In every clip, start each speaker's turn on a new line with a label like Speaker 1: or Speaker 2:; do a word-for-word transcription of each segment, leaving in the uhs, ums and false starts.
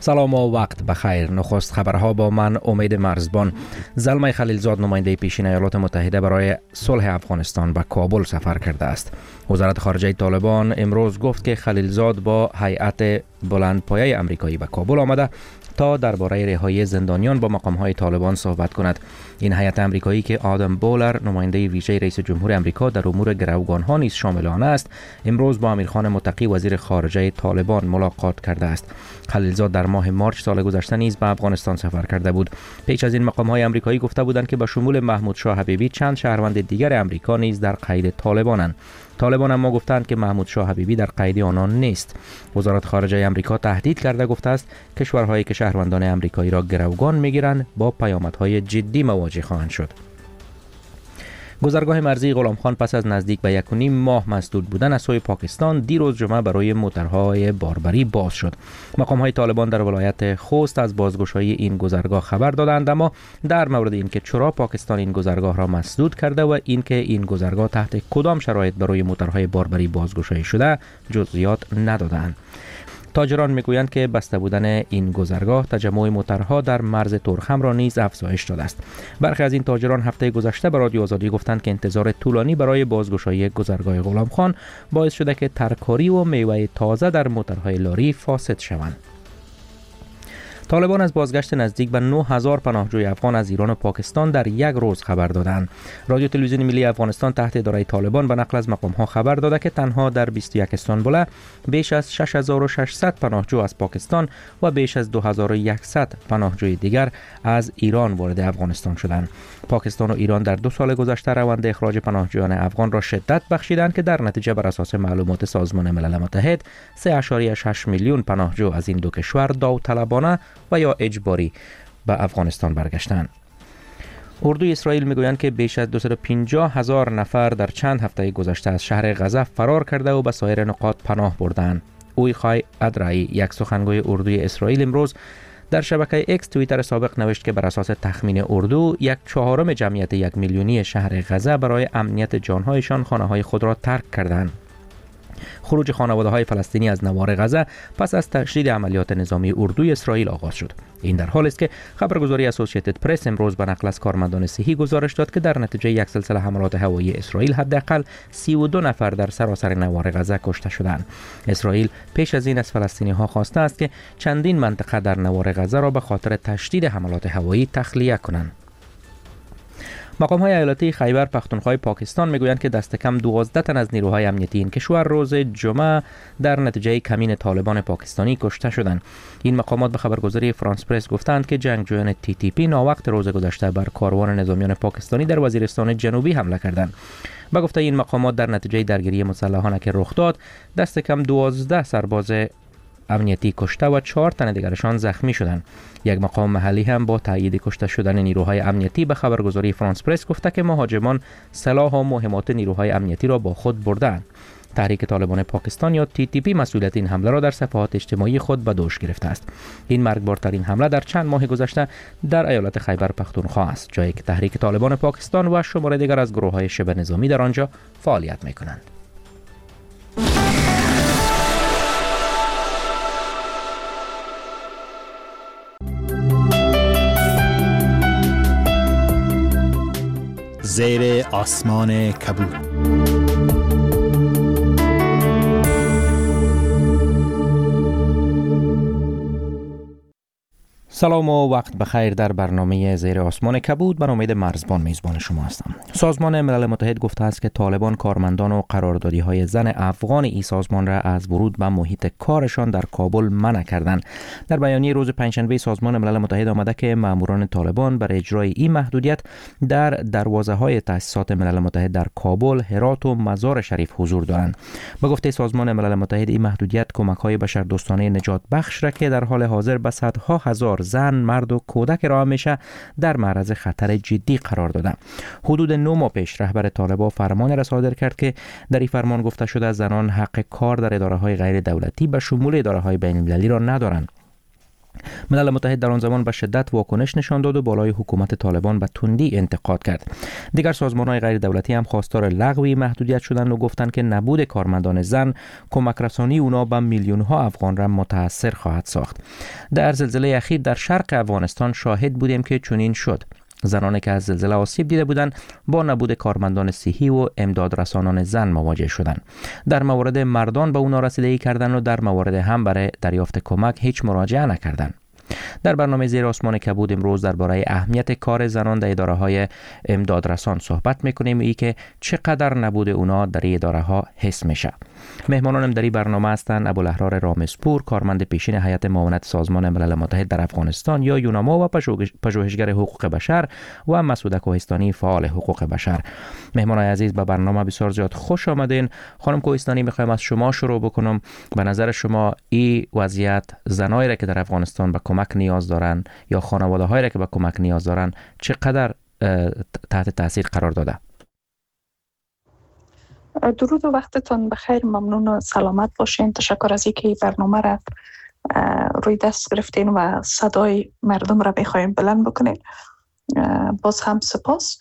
Speaker 1: سلام و وقت بخیر. نخست خبرها با من امید مرزبان. زلمه خلیلزاد نماینده پیشین ایالات متحده برای صلح افغانستان به کابل سفر کرده است. وزارت خارجه طالبان امروز گفت که خلیلزاد با هیئت بلندپایه آمریکایی به کابل آمده تا درباره رهایی زندانیان با مقام‌های طالبان صحبت کند. این هیئت آمریکایی که آدم بولر نماینده ویژه رئیس جمهور آمریکا در امور گروگان‌ها نیز شامل آن است، امروز با امیرخان متقی وزیر خارجه طالبان ملاقات کرده است. خلیلزاد در ماه مارچ سال گذشته نیز به افغانستان سفر کرده بود. پیش از این مقام‌های آمریکایی گفته بودند که به شمول محمود شاه حبیبی چند شهروند دیگر آمریکا نیز در قید طالبانند. طالبان اما گفتند که محمود شاه حبیبی در قید آنان نیست. وزارت خارجه آمریکا تهدید کرده گفته است کشورهایی که شهروندان آمریکایی را گروگان می‌گیرند با پیامدهای جدی مواجه خواهند شد. گذرگاه مرزی غلام خان پس از نزدیک به یک و نیم ماه مسدود بودن از سوی پاکستان دیروز جمعه برای موترهای باربری باز شد. مقام‌های طالبان در ولایت خوست از بازگشایی این گذرگاه خبر دادند، اما در مورد اینکه چرا پاکستان این گذرگاه را مسدود کرده و اینکه این گذرگاه تحت کدام شرایط برای موترهای باربری بازگشایی شده جزئیات ندادند. تاجران میگویند که بسته بودن این گذرگاه تجمع موترها در مرز تورخم را نیز افزایش داده است. برخی از این تاجران هفته گذشته به رادیو آزادی گفتند که انتظار طولانی برای بازگشایی گذرگاه غلام خان باعث شده که ترکاری و میوه تازه در موترهای لاری فاسد شوند. طالبان از بازگشت نزدیک به نه هزار پناهجوی افغان از ایران و پاکستان در یک روز خبر دادند. رادیو تلویزیون ملی افغانستان تحت اداره طالبان به نقل از مقام‌ها خبر داده که تنها در بیست و یک استانبول بیش از شش هزار و ششصد پناهجو از پاکستان و بیش از دو هزار و صد پناهجوی دیگر از ایران وارد افغانستان شدند. پاکستان و ایران در دو سال گذشته روند اخراج پناهجویان افغان را شدت بخشیدند که در نتیجه بر اساس معلومات سازمان ملل متحد سه و شش میلیون پناهجو از این دو کشور داوطلبانه و یا اجباری به افغانستان برگشتند. اردوی اسرائیل میگویند که بیش از دویست و پنجاه هزار نفر در چند هفته گذشته از شهر غزه فرار کرده و به سایر نقاط پناه بردند. اویخای ادرایی، یک سخنگوی اردوی اسرائیل، امروز در شبکه اکس توییتر سابق نوشت که بر اساس تخمین اردو یک چهارم جمعیت یک میلیونی شهر غزه برای امنیت جانهایشان خانه‌های خود را ترک کردند. خروج خانواده‌های فلسطینی از نوار غزه پس از تشدید عملیات نظامی اردوی اسرائیل آغاز شد. این در حالی است که خبرگزاری اسوسییتد پرس امروز به نقل از کارمندان صحی گزارش داد که در نتیجه یک سلسله حملات هوایی اسرائیل حداقل سی و دو نفر در سراسر نوار غزه کشته شدند. اسرائیل پیش از این از فلسطینی‌ها خواسته است که چندین منطقه در نوار غزه را به خاطر تشدید حملات هوایی تخلیه کنند. مقام‌های ایالتی خیبر پختونخوا پاکستان میگویند که دست کم دوازده تن از نیروهای امنیتی این کشور روز جمعه در نتیجه کمین طالبان پاکستانی کشته شدند. این مقامات به خبرگزاری فرانس پرس گفتند که جنگجویان تی تی پی ناوقت روز گذشته بر کاروان نظامیان پاکستانی در وزیرستان جنوبی حمله کردند. با گفته این مقامات در نتیجه درگیری مسلحانه که رخ داد دست کم دوازده سرباز امنیتی کشته و چهار تن دیگرشان زخمی شدند. یک مقام محلی هم با تایید کشته شدن نیروهای امنیتی به خبرگزاری فرانس پرس گفته که مهاجمان سلاح و مهمات نیروهای امنیتی را با خود بردند. تحریک طالبان پاکستان یا تی تی پی مسئولیت این حمله را در صفحات اجتماعی خود به دوش گرفته است. این مرگبارترین حمله در چند ماه گذشته در ایالت خیبر پختونخوا است، جایی که تحریک طالبان پاکستان و شماره دیگر از گروه‌های شبه نظامی در آنجا فعالیت می‌کنند.
Speaker 2: زیر آسمان کبود.
Speaker 1: سلام و وقت بخیر. در برنامه زیر آسمان کبود من امید مرزبان میزبان شما هستم. سازمان ملل متحد گفته است که طالبان کارمندان و قراردادی‌های زن افغان این سازمان را از ورود به محیط کارشان در کابل منع کردند. در بیانیه روز پنجشنبه سازمان ملل متحد آمده که ماموران طالبان برای اجرای این محدودیت در دروازه‌های تأسیسات ملل متحد در کابل، هرات و مزار شریف حضور دارند. به گفته سازمان ملل متحد این محدودیت کمک‌های بشردوستانه نجات بخش را که در حال حاضر به صدها هزار زن، مرد و کودک را میشه در معرض خطر جدی قرار داده. حدود نه ماه پیش رهبر طالبان فرمان را صادر کرد که در این فرمان گفته شده زنان حق کار در اداره‌های غیر دولتی به شمول اداره‌های بین‌المللی را ندارند. ملل متحد در آن زمان به شدت واکنش نشان داد و بالای حکومت طالبان به تندی انتقاد کرد. دیگر سازمان‌های غیر دولتی هم خواستار لغو محدودیت شدند و گفتند که نبود کارمندان زن کمک رسانی اونا به میلیون‌ها افغان را متاثر خواهد ساخت. در زلزله اخیر در شرق افغانستان شاهد بودیم که چنین شد. زنانی که از زلزله آسیب دیده بودند با نبود کارمندان صحی و امداد رسانان زن مواجه شدند. در مورد مردان به اونا رسیدگی کردند و در مورد هم برای دریافت کمک هیچ مراجعه نکردند. در برنامه زیر آسمان کبود امروز درباره اهمیت کار زنان در اداره‌های امدادرسان صحبت می‌کنیم، ای که چقدر نبود اونا در این اداره‌ها حس میشه. مهمانانم در این برنامه هستند ابوالاحرار رامزپور، کارمند پیشین هیئت معاونت سازمان ملل متحد در افغانستان یا یوناما و پژوهشگر حقوق بشر، و مسعوده کوهستانی، فعال حقوق بشر. مهمانای عزیز به برنامه بسیار زیاد خوش آمدین. خانم کوهستانی، می‌خوایم از شما شروع بکنم. به نظر شما این وضعیت زنایی را که در افغانستان به کمک نیاز دارن یا خانواده هایی را که به کمک نیاز دارن چقدر تحت تاثیر قرار داده؟
Speaker 3: درود و وقتتون بخیر. ممنون و سلامت باشین. تشکر از اینکه برنامه را روی دست گرفتین و صدای مردم را بخواین بلند بکنین. باز هم سپاس.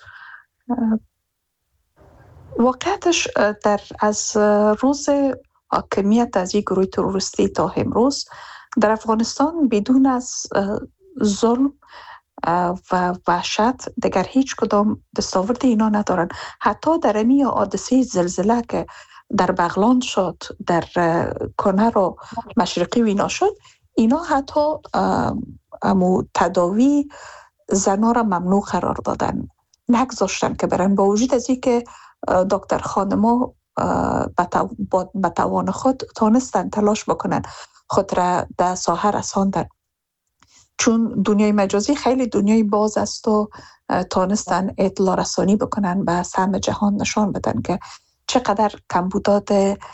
Speaker 3: واقعیتش در از روز حاکمیت از این گروه تروریستی تا امروز در افغانستان بدون از ظلم و وحشت دیگر هیچ کدام دستاورد اینا ندارن. حتی در امی حادثه زلزله که در بغلان شد، در کنر و مشرقی و اینا شد، اینا حتی امو تداوی زنا را ممنوع قرار دادن، نگذاشتن که برن، با وجود از این که دکتر خانما به توان خود تانستن تلاش بکنن خود را در ساحه رساندن. چون دنیای مجازی خیلی دنیای باز است و تانستن اطلاع رسانی بکنن به سهم جهان، نشان بدن که چقدر کمبودات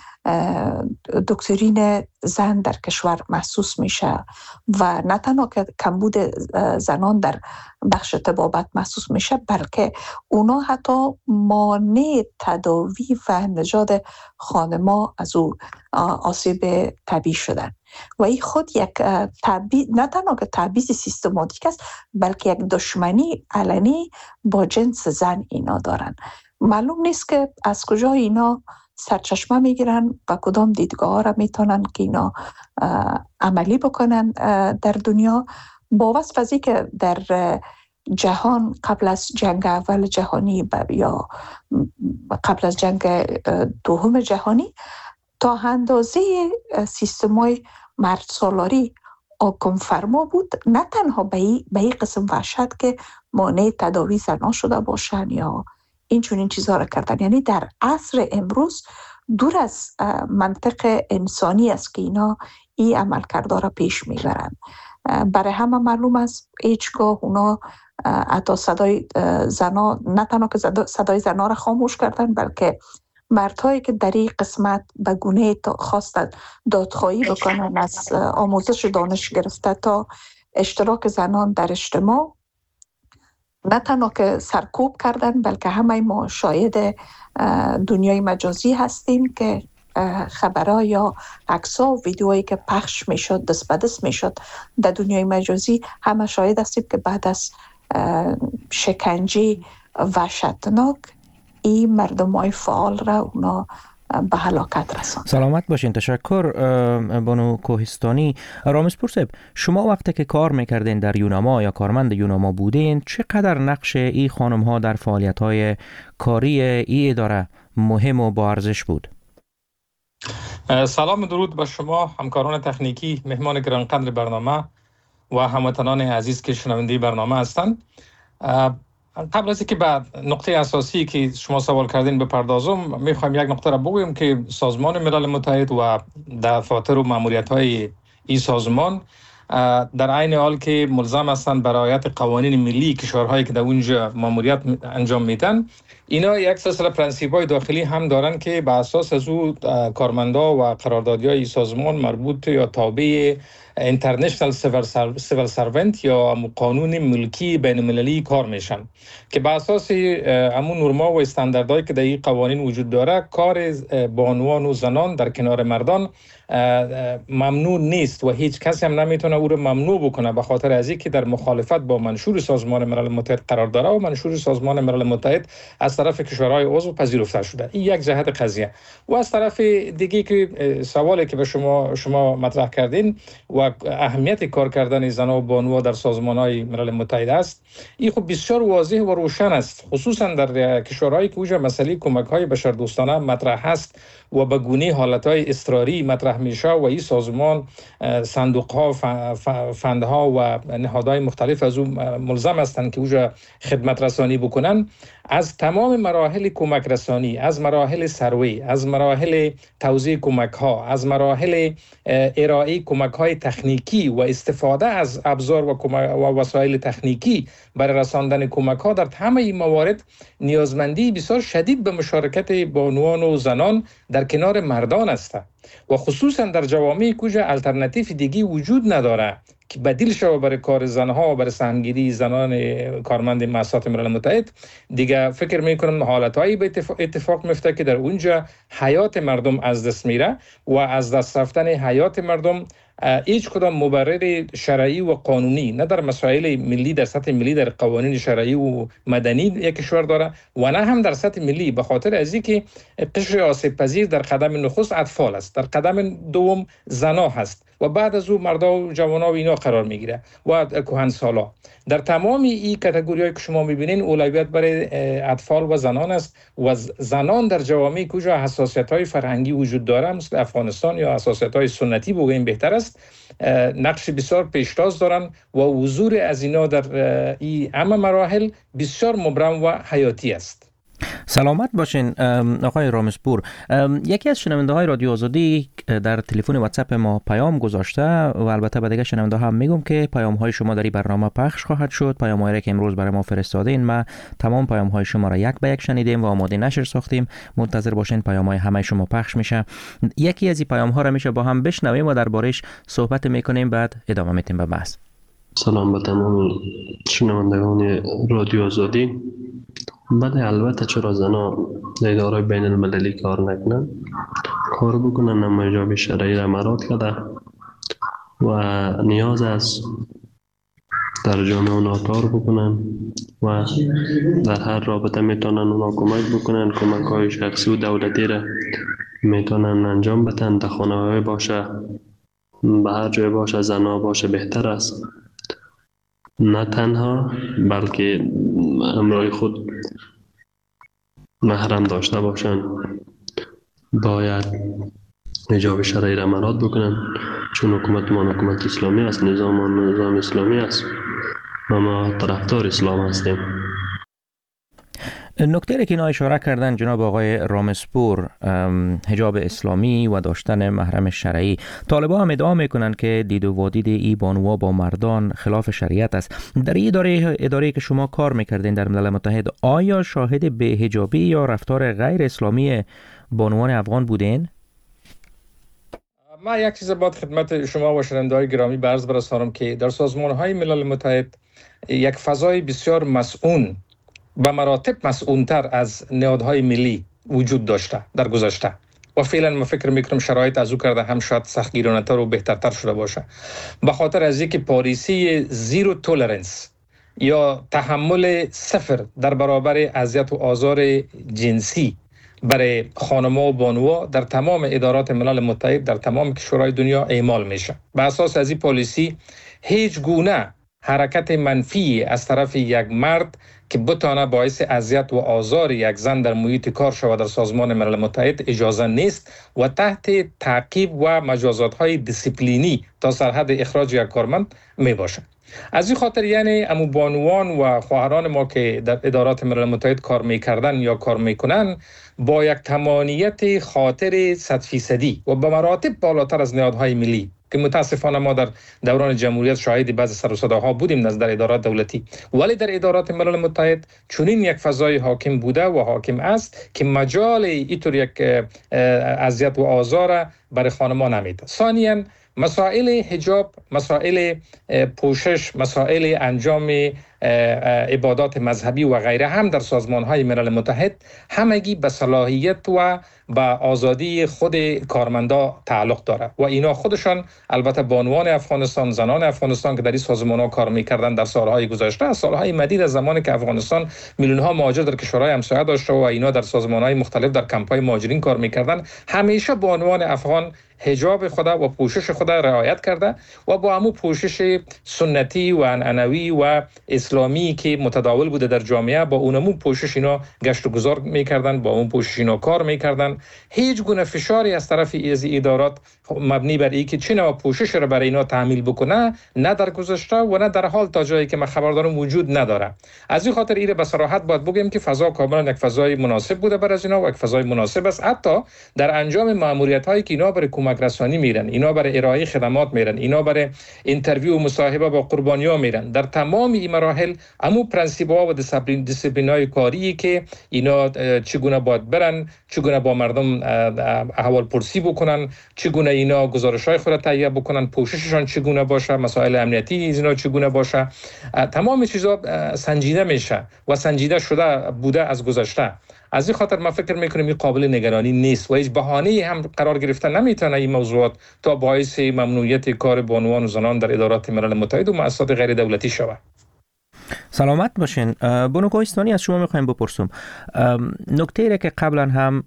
Speaker 3: دکترین زن در کشور محسوس میشه و نه تنها که کمبود زنان در بخش طبابت محسوس میشه، بلکه اونا حتی مانع تداوی و نژاد خانما از او آسیب طبیعی شدن و این خود یک تبعیض، نه تنها که تبعیض سیستماتیک است، بلکه یک دشمنی علنی با جنس زن اینا دارن. معلوم نیست که از کجا اینا سرچشمه میگیرن و کدام دیدگاه ها را میتونن که اینا عملی بکنن در دنیا. با وصف از این که در جهان قبل از جنگ اول جهانی یا قبل از جنگ دوم جهانی تا اندازه سیستمای مرد سالاری آکم فرما بود، نه تنها به این قسم وحشت که مانع تداوی زنان شده باشن یا این چون این چیزها را کردن. یعنی در عصر امروز دور از منطق انسانی است که اینا این عمل کرده را پیش میبرن. برای همه معلوم است هیچگاه اونا حتی صدای زنا، نه تنها که صدای زنا را خاموش کردن، بلکه مردهایی که در این قسمت به گونه خواستند دادخواهی بکنن، از آموزش دانش گرفته تا اشتراک زنان در اجتماع، نه تنها که سرکوب کردن، بلکه همه ما شاهد دنیای مجازی هستیم که خبرها یا عکس‌ها و ویدیوهایی که پخش میشد، دست به دست میشد در دنیای مجازی، همه شاهد هستیم که بعد از شکنجه وحشتناک این مردمای فعال را اونا به هلاکت رساند.
Speaker 1: سلامت باشین. تشکر بانو کوهستانی. رامزپور صاحب، شما وقتی که کار میکردین در یوناما یا کارمند یوناما بودین، چقدر نقش این خانم ها در فعالیت های کاری این اداره مهم و با ارزش بود؟
Speaker 4: سلام درود به شما همکاران تکنیکی، مهمان گرانقدر برنامه و هموطنان عزیز که شنونده برنامه هستند. قبل از اینکه به نقطه اساسی که شما سوال کردین بپردازم، میخوایم یک نقطه را بگویم که سازمان ملل متحد و دفاتر و ماموریت‌های این سازمان در عین حال که ملزم هستند بر رعایت قوانین ملی کشورهایی که در اونجا ماموریت انجام میدن، اینا یک سلسله پرنسیپ‌های داخلی هم دارن که به اساس از او کارمندا و قراردادی‌های سازمان مربوط یا تابع اینترنشنال سیویل سرونت یا قانون ملکی بین المللی کار میشن که به اساس همون نورما و استانداردهایی که در این قوانین وجود داره کار بانوان و زنان در کنار مردان ممنوع نیست و هیچ کسی هم نمیتونه او رو ممنوع بکنه به خاطر از اینکه در مخالفت با منشور سازمان ملل متحد قرار داره و منشور سازمان ملل متحد از طرف کشورهای عضو پذیرفته شده. این یک جهت قضیه. و از طرف دیگه که سوالی که به شما شما مطرح کردین و اهمیت کار کردن زنان و بانوها در سازمان‌های ملل متحد است، این خب بسیار واضح و روشن است، خصوصا در کشورهایی که اوجا مسئله کمک‌های بشردوستانه مطرح است و به گونه حالت‌های اضطراری مطرح میشه و این سازمان صندوق‌ها فندها و نهادهای مختلف از اون ملزم هستند که اوجا خدمت رسانی بکنن. از تمام مراحل کمک رسانی، از مراحل سروی، از مراحل توزیع کمک‌ها، از مراحل ارائه کمک‌های تکنیکی و استفاده از ابزار و, و وسایل تکنیکی برای رساندن کمک‌ها، در همه این موارد نیازمندی بسیار شدید به مشارکت بانوان و زنان در کنار مردان است و خصوصا در جوامعی کجا الटरनेटिव دیگی وجود نداره که بدیل شوه برای کار زنها و برای سهمگیری زنان کارمند مؤسسات ملل متحد. دیگه فکر میکنم حالتهایی به اتفاق میفته که در اونجا حیات مردم از دست میره و از دست رفتن حیات مردم هیچ کدام مبرر شرعی و قانونی نه در مسائل ملی در سطح ملی در قوانین شرعی و مدنی یک کشور داره و نه هم در سطح ملی، به خاطر از اینکه قشر آسیب پذیر در قدم نخست اطفال است، در قدم دوم زنا هست و بعد از او مردا و جوانا و اینا قرار میگیره و کهنسالا. در تمام این کاتگوری‌هایی که شما میبینین اولویت برای اطفال و زنان است و زنان در جوامعی کجا حساسیت‌های فرهنگی وجود داره مثل افغانستان یا حساسیت‌های سنتی بگوییم بهتر است، نقش بسیار پیشتاز دارن و حضور از اینا در این همه مراحل بسیار مبرم و حیاتی است.
Speaker 1: سلامت باشین آقای رامسپور. یکی از شنونده های رادیو آزادی در تلفن واتساپ ما پیام گذاشته و البته به دیگه شنونده هم میگم که پیام های شما در این برنامه پخش خواهد شد. پیام هایی که امروز برای ما فرستادین ما تمام پیام های شما را یک به یک شنیدیم و آماده نشر ساختیم. منتظر باشین پیام های همه شما پخش میشه. یکی از این پیام ها را میشه با هم بشنویم و دربارش صحبت میکنیم، بعد ادامه میدیم به بحث.
Speaker 5: سلام به تمام شنوندگان رادیو آزادی. بله البته چرا زنا اداره بین المللی کار نکنن، کار بکنن، اما ایجاب شرعی را مراد کرده و نیاز است در جامعه اونا کار بکنن و در هر رابطه میتونن اونا کمک بکنن. کمک های شخصی و دولتی را میتونن انجام بدن، در خانواده باشه، به هر جای باشه، زنا باشه بهتر است. نه تنها بلکه همراه خود محرم داشته باشن. باید ایجاب شرعی را مراد بکنن، چون حکومت ما حکومت اسلامی است، نظام ما نظام اسلامی است و ما طرفدار اسلام هستیم.
Speaker 1: نکته که اینا اشاره کردن جناب آقای رامسپور، حجاب اسلامی و داشتن محرم شرعی، طالبان هم ادعا میکنن که دید و وادید ای بانوها با مردان خلاف شریعت است. در این اداره اداره که شما کار میکردین در ملل متحد، آیا شاهد بی‌حجابی یا رفتار غیر اسلامی بانوان افغان بودین؟
Speaker 4: ما یک چیز باید خدمت شما و شنونده‌های گرامی به عرض برسانم که در سازمان‌های ملل متحد یک فضای بسیار مسئول و مراتب مسئول‌تر از نهادهای ملی وجود داشته در گذشته و فعلا ما فکر میکنم شرایط از او کرده هم شاید سختگیرانه‌تر و بهترتر شده باشه، به خاطر از اینکه پالیسی زیرو تولرنس یا تحمل صفر در برابر اذیت و آزار جنسی برای خانم‌ها و بانوها در تمام ادارات ملل متحد در تمام کشورهای دنیا اعمال میشه. به اساس از این پالیسی هیچ گونه حرکت منفی از طرف یک مرد که بتانه باعث اذیت و آزار یک زن در محیط کار شود در سازمان ملل متحد اجازه نیست و تحت تعقیب و مجازات‌های دیسیپلینی تا سرحد اخراج یک کارمند می باشد. از این خاطر یعنی امو بانوان و خواهران ما که در ادارات ملل متحد کار میکردن یا کار میکنن با یک تمامیت خاطر صد فیصدی و به مراتب بالاتر از نهادهای ملی که متاسفانه ما در دوران جمهوریت شاهد بعضی سر و صداها بودیم نزد در ادارات دولتی، ولی در ادارات ملل متحد چنین یک فضای حاکم بوده و حاکم است که مجال اینطور یک اذیت و آزار برای خانمان نمیده. ثانیاً مسائل حجاب، مسائل پوشش، مسائل انجام عبادات مذهبی و غیره هم در سازمان‌های ملل متحد همگی به صلاحیت و به آزادی خود کارمندا تعلق داره و اینا خودشان البته بانوان افغانستان، زنان افغانستان که در این سازمان‌ها کار می‌کردند در سالهای گذشته، از سالهای مدید از زمانی که افغانستان میلیون‌ها مهاجر در کشورهای همسایه داشته و اینا در سازمان‌های مختلف در کمپ‌های مهاجرین کار می‌کردند، همیشه بانوان افغان حجاب خدا و پوشش خدا رعایت کرده و با همون پوشش سنتی و عنعنوی و اسلامی که متداول بوده در جامعه، با اونمون پوشش اینا گشت و گذار میکردن، با اون پوشش اینا کار میکردن. هیچ گونه فشاری از طرف از ادارات مبنی بر اینکه چه نوع پوشش را برای اینا تحمیل بکنه نه در گذشته و نه در حال تا جایی که من خبر دارم وجود نداره. از این خاطر ایره به صراحت باید بگیم که فضا کاملا یک فضای مناسب بوده برای از اینا و یک فضای مناسب است. حتی در انجام مأموریت هایی که اینا برای کمک رسانی میرن، اینا برای ارائه خدمات میرن، اینا برای اینترویو و مصاحبه با قربانی‌ها میرن، در تمام این مراحل همون پرنسیب‌ها و دیسیپلین دیسیپلین‌های کاری که اینا چگونه باید برن، چگونه با مردم احوال پرسی بکنن، چگونه اینا گزارش‌های خود را تهیه بکنن، پوشششان چگونه باشه، مسائل امنیتی اینا چگونه باشه، تمام چیزا سنجیده میشه و سنجیده شده بوده از گذشته. از این خاطر من فکر میکنم این قابل نگرانی نیست و هیچ بهانه‌ای هم قرار گرفتن نمیتونه این موضوعات تا باعث ممنوعیت کار بانوان و زنان در ادارات ملل متحد و مؤسسات غیر دولتی شود.
Speaker 1: سلامت باشین. بانو کوهستانی، از شما میخوایم بپرسم نکته ای که قبلا هم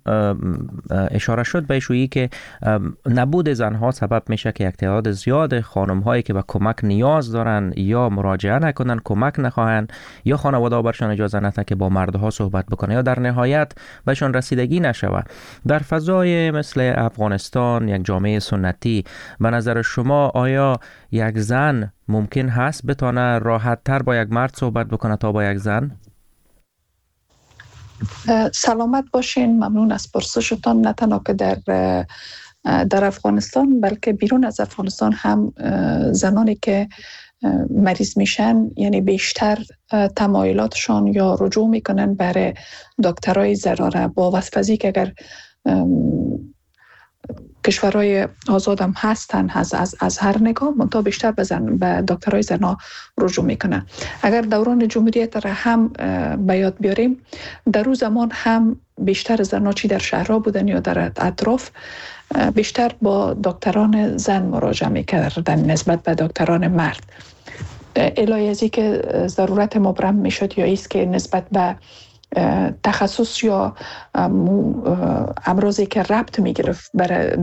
Speaker 1: اشاره شد بهش رویی که نبود زنها سبب میشه که یک تعداد زیاد خانم هایی که به کمک نیاز دارن یا مراجعه نکنن، کمک نخواهن، یا خانواده برشان اجازه نده که با مردها صحبت بکنه، یا در نهایت بهشان رسیدگی نشوه. در فضای مثل افغانستان، یک جامعه سنتی، به نظر شما آیا یک زن ممکن هست بتونه راحت تر با یک مرد صحبت بکنه تا با یک زن؟
Speaker 3: سلامت باشین. ممنون از پرسشتان. نه تنها که در در افغانستان بلکه بیرون از افغانستان هم زنانی که مریض میشن، یعنی بیشتر تمایلاتشان یا رجوع میکنن برای دکترای زنانه، با وصفزی که اگر کشورهای آزاد هم هستن از, از, از هر نگاه، منتها بیشتر به, زن، به دکترهای زنا رجوع میکنن. اگر دوران جمهوریت را هم به یاد بیاریم، در اون زمان هم بیشتر زنا چی در شهرها بودن یا در اطراف بیشتر با دکتران زن مراجعه میکردن نسبت به دکتران مرد. الهی ازی که ضرورت مبرم میشد یا ایست که نسبت به تخصص یا امراضی که ربط میگرفت برای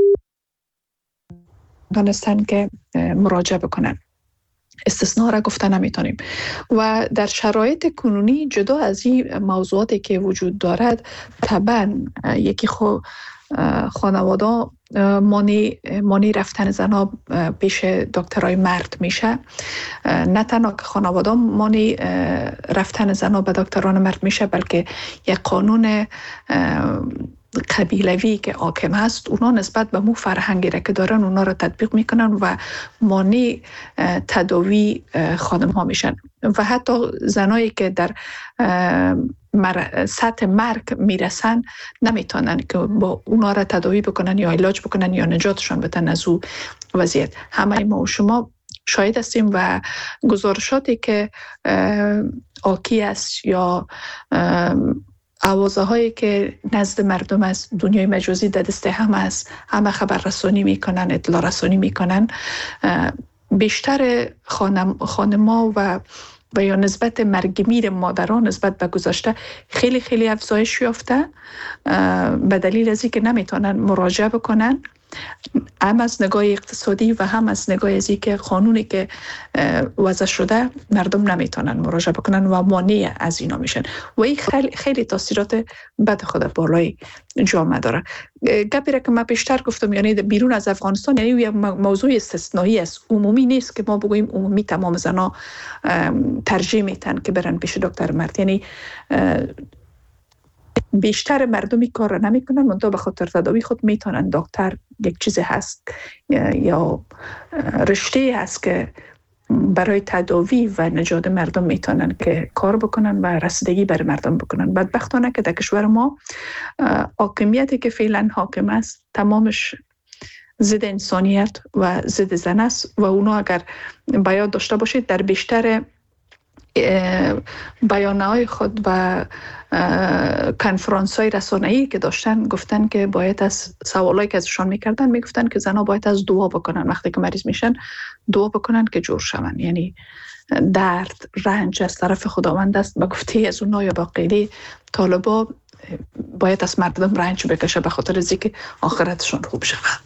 Speaker 3: دانستن که مراجعه بکنن. استثناء را گفته نمیتونیم. و در شرایط کنونی جدا از این موضوعاتی که وجود دارد، طبعا یکی خو خانواده مانی مانی رفتن زنها پیش دکترای مرد میشه. نه تنها که خانواده مانی رفتن زنها به دکتران مرد میشه، بلکه یک قانون قبیلوی که حاکم هست، اونا نسبت به مو فرهنگی را که دارن اونا را تطبیق میکنن و مانع تداوی خانم ها میشن. و حتی زنایی که در مر... سطح مرگ میرسن نمیتونن که با اونا را تداوی بکنن یا علاج بکنن یا نجاتشون بدن از او وضعیت. همه ما و شما شاهد هستیم و گزارشاتی که آکی است یا آوازه هایی که نزد مردم از دنیای مجازی در دست هم است، همه خبر رسانی میکنن، اطلاع رسانی میکنن، بیشتر خانم خانما و و یا نسبت مرگ میر مادران نسبت به گذشته خیلی خیلی افزایش یافته، به دلیل از اینکه نمیتونن مراجعه بکنن، هم از نگاه اقتصادی و هم از نگاه از اینکه قانونی که وضع شده مردم نمیتونن مراجعه بکنن و مانع از اینا میشن و این خیلی خیلی تاثیرات بد خود بالای جامعه داره. گپی را که من بیشتر گفتم، یعنی بیرون از افغانستان، یعنی یک موضوع استثنایی است، عمومی نیست که ما بگوییم عمومی تمام زنا ترجیح میتن که برن پیش دکتر مرد. یعنی بیشتر مردمی کار را نمی کنن، منتها به خاطر تداوی خود میتونن. دکتر یک چیزی هست یا رشته هست که برای تداوی و نجات مردم میتونن که کار بکنن و رسیدگی بر مردم بکنن. بدبختانه که در کشور ما حاکمیتی که فعلا حاکم است تمامش ضد انسانیت و ضد زن است و اونا اگر بیان داشته باشید در بیشتر بیانهای خود و کنفرانس های رسانه‌ای که داشتن گفتن که باید از سوالایی که ازشان میکردن میگفتن که زنها باید از دعا بکنن، وقتی که مریض میشن دعا بکنن که جور شون. یعنی درد رنج از طرف خداوند است. به گفته از اونها یا با قیده طالبا باید از مردم رنج بکشه به خاطر از اینکه آخرتشون خوب شود.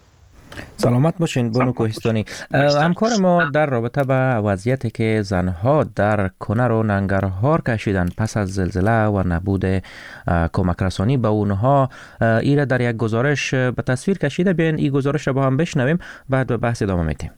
Speaker 1: سلامت باشین بانو کوهستانی. همکار ما در رابطه با وضعیتی که زنها در کنر و ننگرهار کشیدن پس از زلزله و نبود کمک رسانی به اونها، ایره در یک گزارش به تصویر کشیده. بیاین این گزارش را با هم بشنویم، بعد به بحث ادامه میدیم.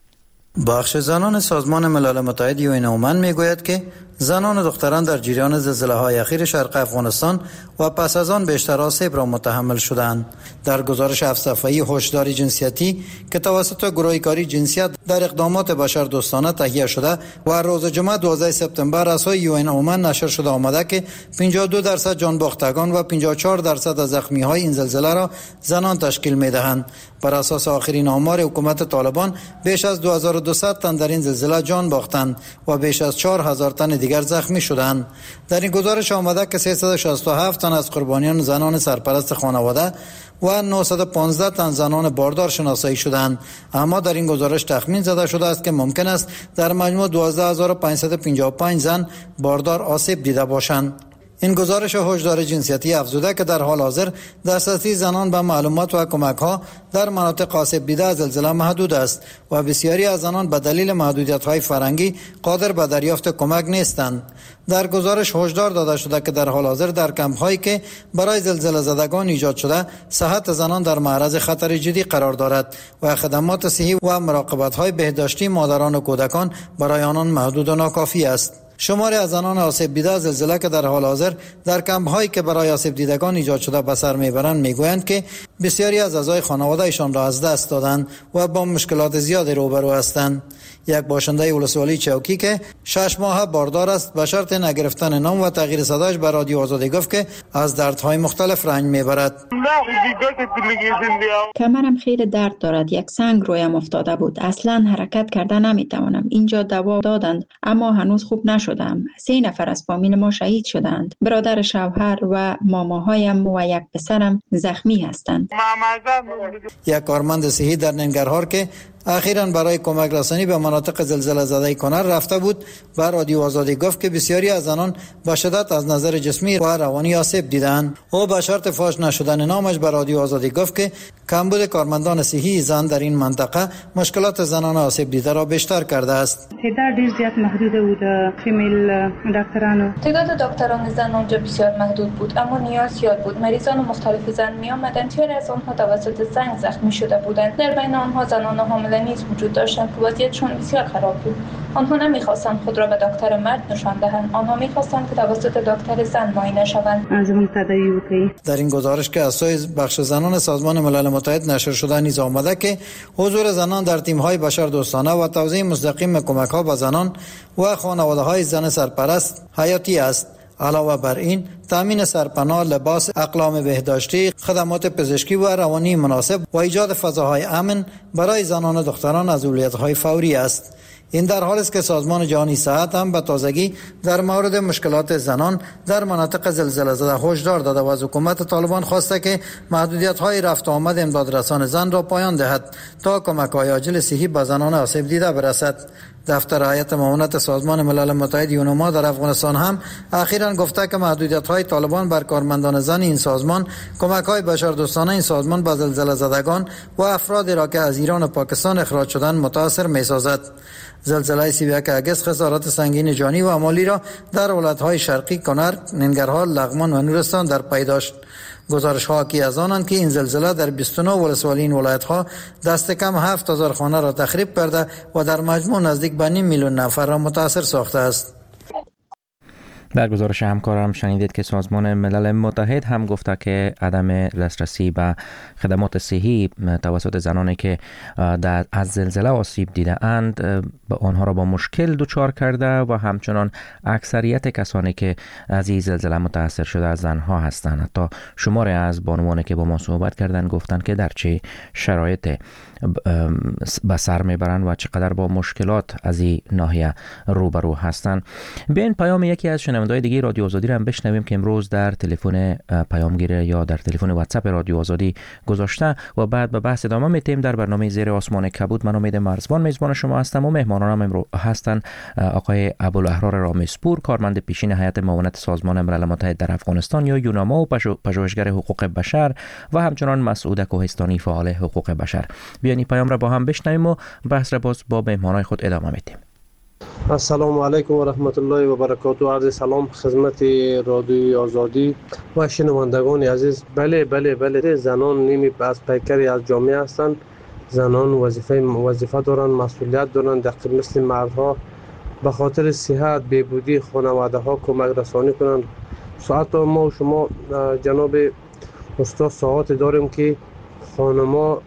Speaker 6: بخش زنان سازمان ملل متحد یو این اومن میگوید که زنان و دختران در جریان زلزله های اخیر شرق افغانستان و پس از آن بیشتر آسیب را متحمل شدند. در گزارش هفت صفحه‌ای هشدار جنسیتی که توسط گروه کاری جنسیت در اقدامات بشر دوستانه تهیه شده و روز جمعه دوازده سپتامبر از سوی یو این اومن نشر شده آمده که پنجاه و دو درصد جان باختگان و پنجاه و چهار درصد از زخمی های این زلزله را زنان تشکیل می‌دهند. بر اساس آخرین آمار حکومت طالبان بیش از دو هزار و دویست تن در این زلزله جان باختند و بیش از چهار هزار تن دیگر زخمی شدند. در این گزارش آمده که سیصد و شصت و هفت تن از قربانیان زنان سرپرست خانواده و نهصد و پانزده تن زنان باردار شناسایی شدند. اما در این گزارش تخمین زده شده است که ممکن است در مجموع دوازده هزار و پانصد و پنجاه و پنج زن باردار آسیب دیده باشند. این گزارش هشدار جنسیتی افزوده که در حال حاضر دسترسی زنان به معلومات و کمک‌ها در مناطق آسیب دیده از زلزله محدود است و بسیاری از زنان به دلیل محدودیت‌های فرهنگی قادر به دریافت کمک نیستند. در گزارش هشدار داده شده که در حال حاضر در کمپ‌هایی که برای زلزله زدگان ایجاد شده، صحت زنان در معرض خطر جدی قرار دارد و خدمات صحی و مراقبت‌های بهداشتی مادران و کودکان برای آنان محدود و ناکافی است. شماری از زنان آسیب دیده از زلزله که در حال حاضر در کمپ‌هایی که برای آسیب دیدگان ایجاد شده به سر میبرند میگویند که بسیاری از اعضای خانواده‌شان را از دست دادند و با مشکلات زیادی روبرو هستند. یک باشنده ولسوالی چوکی که شش ماه باردار است به شرط نگرفتن نام و تغییر صدایش به رادیو آزادی گفت که از دردهای مختلف رنج میبرد.
Speaker 7: کمرم خیلی درد دارد. یک سنگ رویم افتاده بود. اصلا حرکت کرده نمیتوانم. اینجا دوا دادند اما هنوز خوب نشدم. سه نفر از فامیل ما شهید شدند. برادر شوهر و ماماهایم و یک پسرم زخمی هستند.
Speaker 6: یک کارمند صحی در ننگرهار که اخیراً برای کمک رسانی به مناطق زلزله زده کنر رفته بود و رادیو آزادی گفت که بسیاری از زنان با شدت از نظر جسمی و روانی آسیب دیدند. او به شرط فاش نشدن نامش به رادیو آزادی گفت که کمبود کارمندان صحی زن در این منطقه مشکلات زنان آسیب دیده را بیشتر کرده است.
Speaker 8: تعداد دیر زیاد محدود بود. فیمیل دکتران
Speaker 9: تعداد دکتران زن اونجا بسیار محدود بود، اما نیاز زیاد بود. مریضان مختلف زن می آمدند. بسیاری از آنها توسط زنگ زخمی شده بودند. در بین آنها زنان حامل نیز وجود داشتند که وضعیتشان بسیار خراب بود. آنها نمیخواستند خود را به دکتر مرد نشان دهند. آنها میخواستند که توسط دکتر زن معاینه شوند.
Speaker 6: در این گزارش که از سوی بخش زنان سازمان ملل متحد نشر شده نیز آمده که حضور زنان در تیم‌های بشردوستانه و توزیع مستقیم کمک‌ها به زنان و خانواده‌های زن سرپرست حیاتی است. علاوه بر این، تامین سرپناه، لباس، اقلام بهداشتی، خدمات پزشکی و روانی مناسب و ایجاد فضاهای امن برای زنان و دختران از اولویت‌های فوری است. این در حالی است که سازمان جهانی صحت هم به تازگی در مورد مشکلات زنان در مناطق زلزله زده هشدار داده و از حکومت طالبان خواسته که محدودیت‌های رفت و آمد امدادرسان زن را پایان دهد تا کمک‌های عاجل صحی به زنان آسیب دیده برسد. دفتر هیئت معاونت سازمان ملل متحد یونما در افغانستان هم اخیراً گفته که محدودیت‌های طالبان بر کارمندان زن این سازمان کمک‌های بشردوستانه این سازمان به زلزله زدگان و افرادی را که از ایران و پاکستان اخراج شدند متاثر می‌سازد. زلزله سی و یک اگست خسارات سنگین جانی و مالی را در ولایت‌های شرقی کنر، ننگرهار، لغمان و نورستان در پی داشت. گزارش ها حاکی از آنند که این زلزله در بیست و نه ولسوالی این ولایت ها دست کم هفت هزار خانه را تخریب کرده و در مجموع نزدیک به نیم میلیون نفر را متاثر ساخته است.
Speaker 1: در گزارش همکارم شنیدید که سازمان ملل متحد هم گفته که عدم دسترسی به خدمات صحی توسط زنانی که در از زلزله آسیب دیده اند به آنها را با مشکل دچار کرده و همچنان اکثریت کسانی که از این زلزله متاثر شده از زنها هستند. حتی شماری از بانوانی که با ما صحبت کردند گفتند که در چه شرایط به سر میبرند و چقدر با مشکلات از این ناحیه روبرو هستند. بیاین پیام یکی از شنونده‌های دیگه رادیو آزادی را هم بشنویم که امروز در تلفن پیامگیر یا در تلفن واتساپ رادیو آزادی گذاشته و بعد به بحث ادامه میتیم در برنامه زیر آسمان کبود. من امید مرزبان میزبان شما هستم و مهمانانم امروز هستند آقای ابوالاحرار رامسپور، کارمند پیشین هیئت معاونت سازمان ملل متحد در افغانستان یا یوناما و پژوهشگر حقوق بشر و همچنان مسعود کوهستانی، فعال حقوق بشر. بیاین پیام را با هم بشنویم و بحث را باز با مهمانای خود ادامه میدیم.
Speaker 10: السلام علیکم و رحمت الله و برکاته. عرض سلام خدمت رادیوی آزادی و شنوندگان عزیز. بله بله بله زنان نیمی از پیکری از جامعه هستند. زنان وظیفه وظیفه دارند، مسئولیت دارند، دقیق مثل مردها به خاطر صحت بهبودی خانواده ها کمک رسانی کنند. ساعت ما و شما جناب استاد ساعت داریم که خانما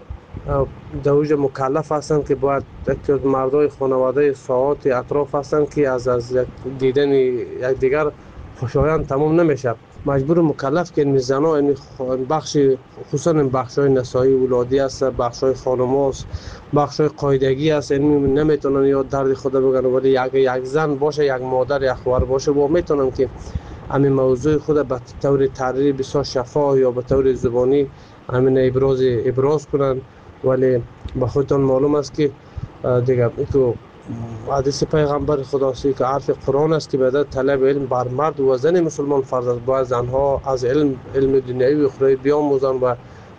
Speaker 10: دوج مکلف هستند که باید یک مردای خانواده ساعت اطراف هستند که از از دیدن یک دیگر خوشایند تمام نمیشه. مجبور مکلف که این زنا این بخش خصوصا این بخشای نسایی ولادی است، بخشای خانماست، بخشای قاعدگی است، این نمیتونن یا درد خود بگن ولی یک یک زن باشه، یک مادر، یک خواهر باشه و میتونن که همین موضوع خود به طور تحریری بسیار شفاف یا به طور زبانی همین ابراز ابراز کنن. ولی به خودتان معلوم است که دیگه تو حدیث پیغمبر خدا است که حرف قرآن است که بعد طلب علم بر مرد و زن مسلمان فرض است. باید زنها از علم علم دنیوی و اخروی بیاموزند و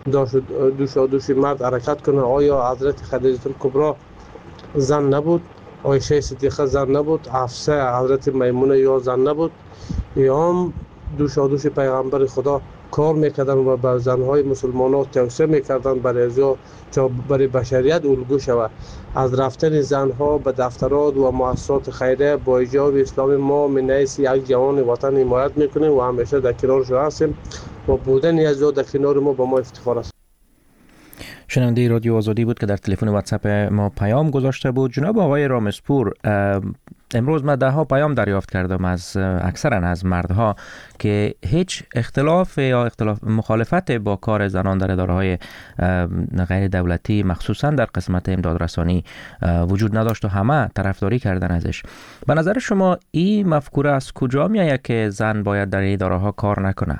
Speaker 10: دوش و دوش مرد حرکت کنند. آیا حضرت خدیجه کبری زن نبود؟ عایشه صدیقه زن نبود؟ حفصه حضرت میمونه یا زن نبود؟ یا هم دوش و دوش پیغمبر خدا کار میکردن و به زنهای مسلمان ها توصیه میکردن برای ازیا تا برای بشریت الگو شود. از رفتن زنها به دفترات و مؤسسات خیریه با ایجاب اسلام ما من حیث یک جوان وطن حمایت میکنیم و همیشه در کنارشون هستیم و بودن ازیا در کنار ما با ما افتخار است.
Speaker 1: شنونده رادیو آزادی بود که در تلفن واتساپ ما پیام گذاشته بود. جناب آقای رامسپور، امروز من ده ها پیام دریافت کردم از اکثرا از مردها که هیچ اختلاف یا اختلاف مخالفت با کار زنان در اداره‌های غیر دولتی مخصوصا در قسمت امدادرسانی وجود نداشت و همه طرفداری کردن ازش. به نظر شما این مفکوره از کجا میآید که زن باید در اداره‌ها کار نکنه؟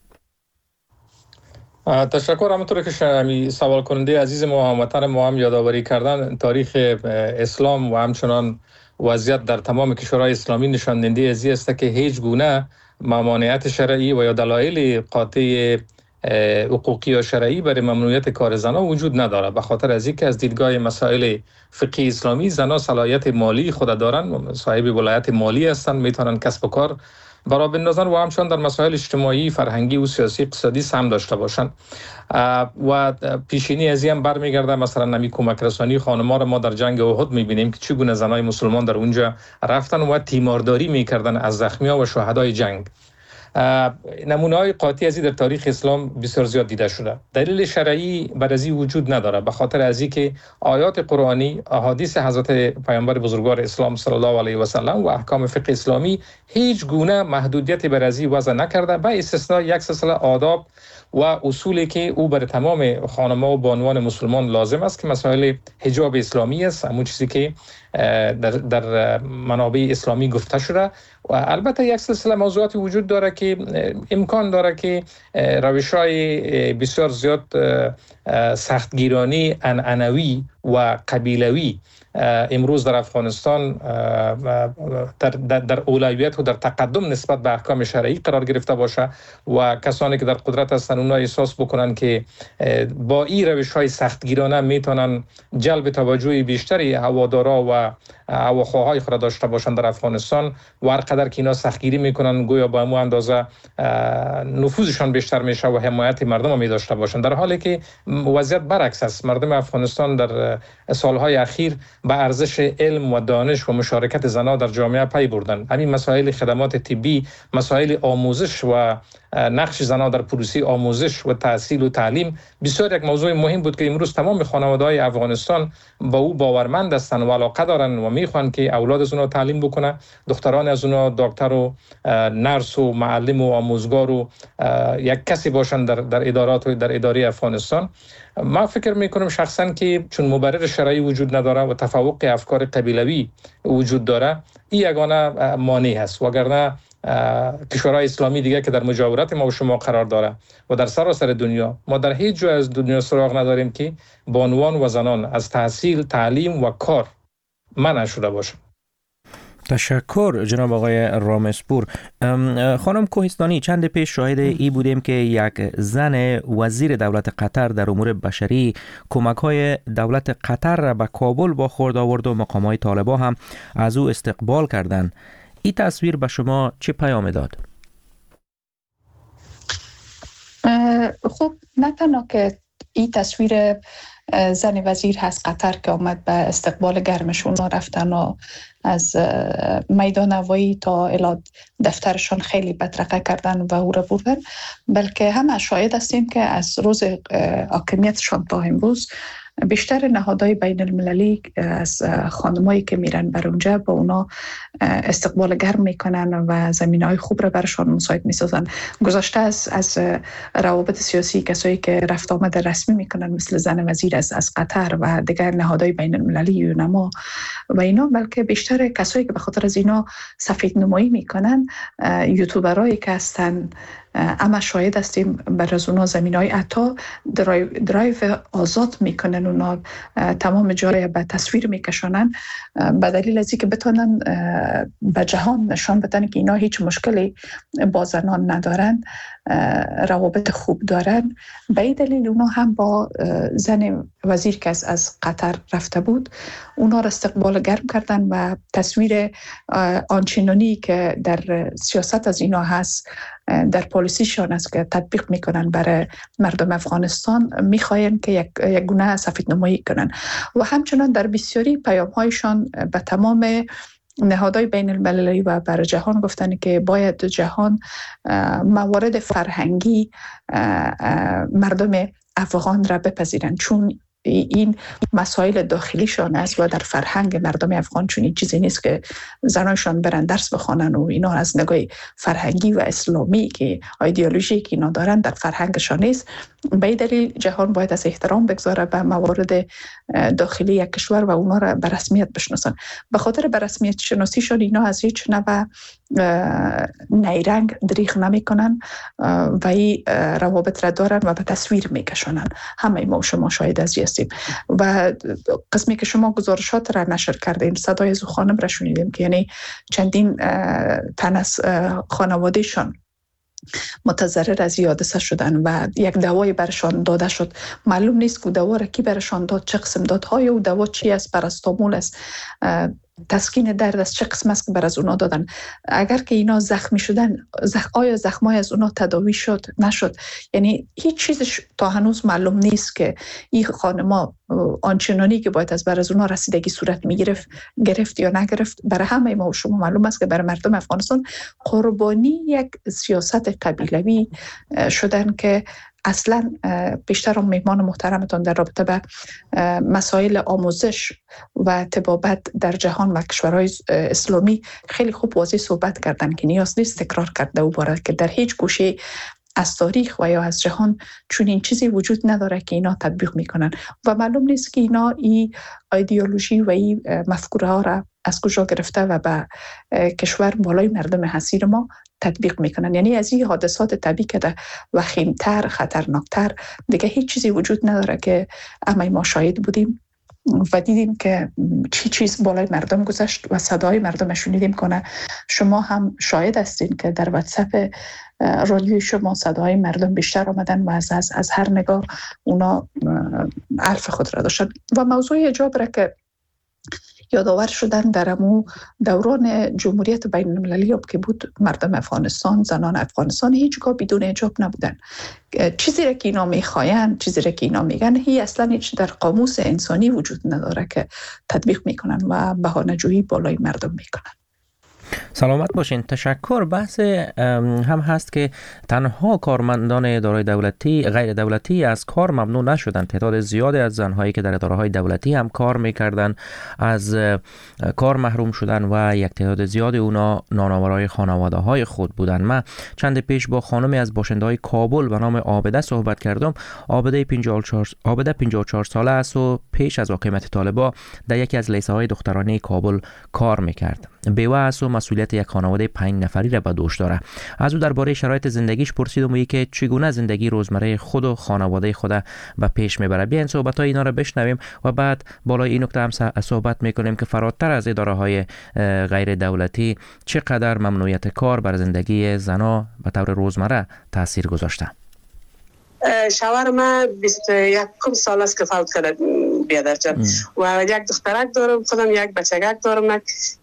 Speaker 4: تشکر. همونطور که شمی سوال کننده عزیز ما هموطن ما هم یادآوری کردن، تاریخ اسلام و همچنان وضعیت در تمام کشورهای اسلامی نشان دهنده از این است که هیچ گونه ممانعت شرعی و یا دلایل قاطع حقوقی یا شرعی برای ممنوعیت کار زنان وجود ندارد. به خاطر از اینکه از دیدگاه مسائل فقهی اسلامی زنان صلاحیت مالی خود دارند، صاحب ولایت مالی هستند، میتونن کسب و کار برای بندازن و همچنان در مسائل اجتماعی، فرهنگی و سیاسی اقتصادی سهم داشته باشند. و پیشینی از این هم برمیگرده مثلا نمی کمک رسانی خانم‌ها را ما در جنگ احد میبینیم که چگونه زنای مسلمان در اونجا رفتن و تیمارداری میکردن از زخمیان و شهدای جنگ. نمونه‌های قاطع ازی در تاریخ اسلام بسیار زیاد دیده شده. دلیل شرعی بر ازی وجود نداره، به خاطر ازی که آیات قرآنی، احادیث حضرت پیامبر بزرگوار اسلام صلی الله علیه و سلم و احکام فقه اسلامی هیچ گونه محدودیت بر ازی وضع نکرده، به استثناء یک سلسله آداب و اصولی که او بر تمام خانم‌ها و بانوان مسلمان لازم است که مسائل حجاب اسلامی است، همون چیزی که در در منابع اسلامی گفته شده. و البته یک سلسله موضوعات وجود داره که امکان داره که روش‌های بسیار زیاد سختگیرانی عنعنوی و قبیلوی امروز در افغانستان در, در, در اولویت و در تقدم نسبت به احکام شرعی قرار گرفته باشه و کسانی که در قدرت هستند اونها احساس بکنن که با این روش‌های سختگیرانه میتونن جلب توجه بیشتری هوادارا و هواخواهای خود داشته باشن در افغانستان و هر قدر که اینا سختگیری میکنن گویا با همون اندازه نفوذشان بیشتر میشه و حمایت مردم هم می داشته باشن، در حالی که وضعیت برعکس است. مردم افغانستان در سالهای اخیر به ارزش علم و دانش و مشارکت زنان در جامعه پی بردند. همین مسائل خدمات طبی، مسائل آموزش و نقش زنان در پروسه آموزش و تحصیل و تعلیم بسیار یک موضوع مهم بود که امروز تمام خانواده‌های افغانستان با او باورمند هستند و علاقه دارند و میخوان که اولاد از اونها تعلیم بکنه، دختران از اونها دکتر و نرس و معلم و آموزگار و یک کسی باشن در در ادارات و در اداره افغانستان. ما فکر میکنم شخصا که چون مبرر شرعی وجود نداره و تفوق افکار قبیلوی وجود داره، این یگانه مانع هست. وگرنه کشورهای اسلامی دیگه که در مجاورت ما و شما قرار داره و در سراسر دنیا، ما در هیچ جای از دنیا سراغ نداریم که بانوان و زنان از تحصیل، تعلیم و کار منع شده باشند.
Speaker 1: تشکر جناب آقای رامسپور. خانم کوهستانی، چند پیش شاهد ای بودیم که یک زن وزیر دولت قطر در امور بشری کمک‌های دولت قطر را به کابل با خورد آورد و مقام‌های طالبان هم از او استقبال کردند. این تصویر به شما چه پیام داد؟
Speaker 3: خب نه تنها که این تصویر زن وزیر هست قطر که آمد به استقبال گرمشون رفتن و از میدان هوایی تا الی دفترشان خیلی بدرقه کردن و او را بردن، بلکه همه شاهد هستیم که از روز حاکمیتشان تا امروز بیشتر نهادهای بین المللی از خانمایی که میرن بر اونجا با اونا استقبال گرم میکنن و زمینهای خوب را برشان مساعد میسازن. گذشته از از روابط سیاسی کسایی که رفت آمد رسمی میکنن مثل زن وزیر از از قطر و دیگر نهادهای بین المللی یونما و اینا، بلکه بیشتر کسایی که به خاطر از اینا سفید نمایی میکنن یوتیوبرایی که هستن. اما شاهد هستیم بر از اونا زمینهای عطا درایو, درایو آزاد میکنن، اونا تمام جای به تصویر میکشونن به دلیل از اینکه بتونن به جهان نشان بدن که اینا هیچ مشکلی با زنان ندارن، روابط خوب دارن. به این دلیل اونا هم با زن وزیر که از قطر رفته بود اونا را استقبال گرم کردن و تصویر آنچنانی که در سیاست از اینا هست در پالیسیشان است که تطبیق میکنن برای مردم افغانستان میخواین که یک, یک گونه سفید نمایی کنن و همچنان در بسیاری پیام هایشان به تمام نهادهای بین المللی و بر جهان گفتن که باید جهان موارد فرهنگی مردم افغان را بپذیرن، چون این مسائل داخلیشان است و در فرهنگ مردم افغان چون این چیزی نیست که زنانشان برن درس بخوانن و اینا از نگاه فرهنگی و اسلامی که ایدئولوژی که اینا دارن در فرهنگشان نیست. به این دلیل جهان باید از احترام بگذاره به موارد داخلی یک کشور و اونا را به رسمیت بشناسن. به خاطر به رسمیت شناسیشان اینا از هیچ نوع نیرنگ دریغ نمی کنن و این روابط را دارن و به تصویر می کشونن. همه ما شما شاهد از هستیم و قسمی که شما گزارشات را نشر کردین صدای از خانم را شنیدیم که یعنی چندین تن از خانوادهشان متضرر از حادثه شدن و یک دوای برشان داده شد. معلوم نیست که دوا را کی برشان داد، چه قسم داد، های او دوا چی است، پاراستامول است، تسکین درد است، چه قسم است که بر از اونا دادن. اگر که اینا زخمی شدن زخ... آیا زخمای از اونا تداوی شد نشد، یعنی هیچ چیزش تا هنوز معلوم نیست که این خانما آنچنانی که باید از بر از اونا رسیدگی صورت میگرفت گرفت یا نگرفت. برای همه ما و شما معلوم است که برای مردم افغانستان قربانی یک سیاست قبیلوی شدن که اصلا بیشتر مهمان محترمتان در رابطه به مسائل آموزش و طبابت در جهان و کشورهای اسلامی خیلی خوب واضح صحبت کردن که نیاز نیست تکرار کرده و باره که در هیچ گوشه از تاریخ و یا از جهان چون این چیزی وجود نداره که اینا تطبیق میکنن و معلوم نیست که اینا این ایدئولوژی و این مفکوره ها را از کجا گرفته و به کشور بالای مردم حسیر ما تطبیق میکنن. یعنی از این حادثات طبیعی که در وخیمتر خطرناکتر دیگه هیچ چیزی وجود نداره که اما ما شاهد بودیم و دیدیم که چی چیز بالای مردم گذشت و صدای مردم شنیدیم کنه. شما هم شاهد هستین که در واتساپ رادیوی شما صدای مردم بیشتر آمدن و از, از, از هر نگاه اونا حرف خود را داشتن و موضوع حجاب را که یادآور شدن در امو دوران جمهوریت بین المللی که بود مردم افغانستان، زنان افغانستان هیچگاه بدون حجاب نبودن. چیزی را که اینا میخواین، چیزی را که اینا میگن، هی اصلا هیچ در قاموس انسانی وجود نداره که تطبیق میکنن و بهانه‌جویی بالای مردم میکنن.
Speaker 1: سلامت باشین. تشکر. بحث هم هست که تنها کارمندان اداره دولتی غیر دولتی از کار ممنوع نشدن. تعداد زیادی از زنهایی که در اداره‌های دولتی هم کار میکردن از کار محروم شدن و یک تعداد زیادی اونا نانآورای خانواده‌های خود بودن. من چند پیش با خانمی از باشنده‌های کابل به نام عابده صحبت کردم. عابده پنجاه و چهار عابده پنجاه و چهار ساله است و پیش از حاکمیت طالبان در یکی از لیسه‌های دخترانه کابل کار میکرد. بیوه است و مسئولیت یک خانواده پنج نفری را به دوش داره. از او درباره شرایط زندگیش پرسیدم و که چگونه زندگی روزمره خود و خانواده خود به پیش میبره. بیاین صحبت‌های اینا را بشنویم و بعد بالای این نکته هم صحبت میکنیم که فراتر از اداره‌های غیر دولتی چقدر ممنوعیت کار بر زندگی زنها به طور روزمره تاثیر گذاشته.
Speaker 11: شوهر من بیست و یک سال است که فوت کرده بیادر جان و یک دخترک دارم، خودم یک بچگک دارم.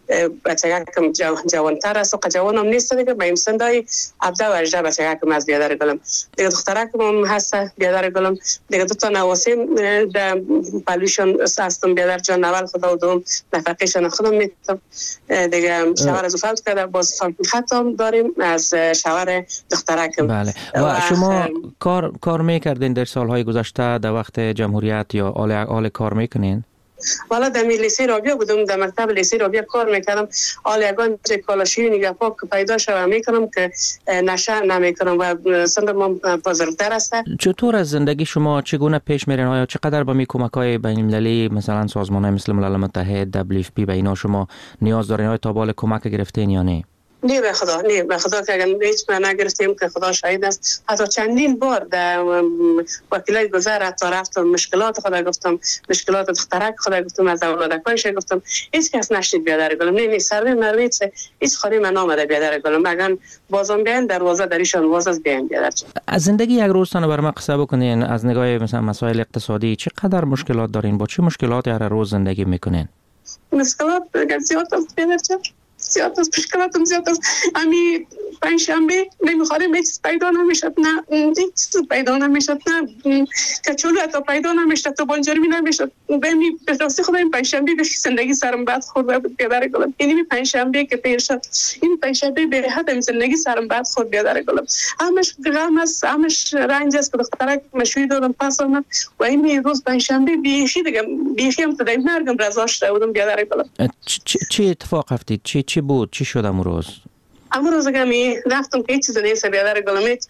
Speaker 11: بچگکم جوانتر است و جوانم نیست دیگه، به این سندای هفده و هجده بچگکم از بیادر گلم دیگه. دخترکم هم هست بیادر گلم دیگه. دو تا نواسیم در پلوشن هستم بیادر جان. اول خدا و دوم نفقیشان خودم میتونم دیگه. شوهر از فوت کرده، باز خطام داریم از شوهر دخترکم.
Speaker 1: بله. و, و شما کار کار میکردین در سالهای گذشته در وقت جمهوریت یا آل آل کار میکنین؟
Speaker 11: والا در لیسه رابیا بودم، در مکتب لیسه رابیا کار میکردم. آل یگان کالاشی نگه پاک پیدا شوم میکنم که نشه نمیکنم و سندم بزرگتر است.
Speaker 1: چطور از زندگی شما چگونه پیش میرین؟ آیا چقدر با می کمک‌های بین المللی مثلا سازمان‌های مثل ملل متحد، دبلیو اف پی به اینا شما نیاز دارین؟ آیا تا بال کمک گرفتین یا نه؟
Speaker 11: نه به خدا، نه به خدا که اگر هیچ من نگرفتیم که خدا شاهد است. حتی چندین بار در وکیلای گذر حتی رفتم مشکلات خدا گفتم، مشکلات دخترک خدا گفتم، از اولادکایش گفتم، هیچ کس نشنید بیادر گلم. نه نه سر مرویت هیچ خاری من آمده بیادر گلم. اگر بازم بیان دروازه دریشان باز از بیان بیادر.
Speaker 1: از زندگی یک روز تنو بر ما قصه بکنین. از نگاه مثلا مسائل اقتصادی چقدر مشکلات دارین؟ با چه مشکلاتی هر روز زندگی میکنین؟
Speaker 11: مشکلات زیاد است بیادر. زیاد است، مشکلاتم زیاد است. امی پنجشنبه نمیخواریم هیچ پیدا نمیشد، نه هیچ پیدا نمیشد، نه کچولو حتی پیدا نمیشد، تو بانجرمی نمیشد. بمی به راستی خدا این پنجشنبه به زندگی سرم بد خورد بود بیادر گلم. این پنجشنبه که پیر شد، این پنجشنبه به حد زندگی سرم بد خورد بیادر گلم. همش غم است، همش رنج است که دخترک مشوی دادم پس آمد و این روز پنجشنبه بیخی دیگه بیخی هم تا مرگم رضا شده بودم بیادر گلم.
Speaker 1: چه اتفاق افتید؟ چی چی بود؟ چی شد امروز؟
Speaker 11: امروز گمی رفتم که هیچ چیز نیست بیادر گلم. هیچ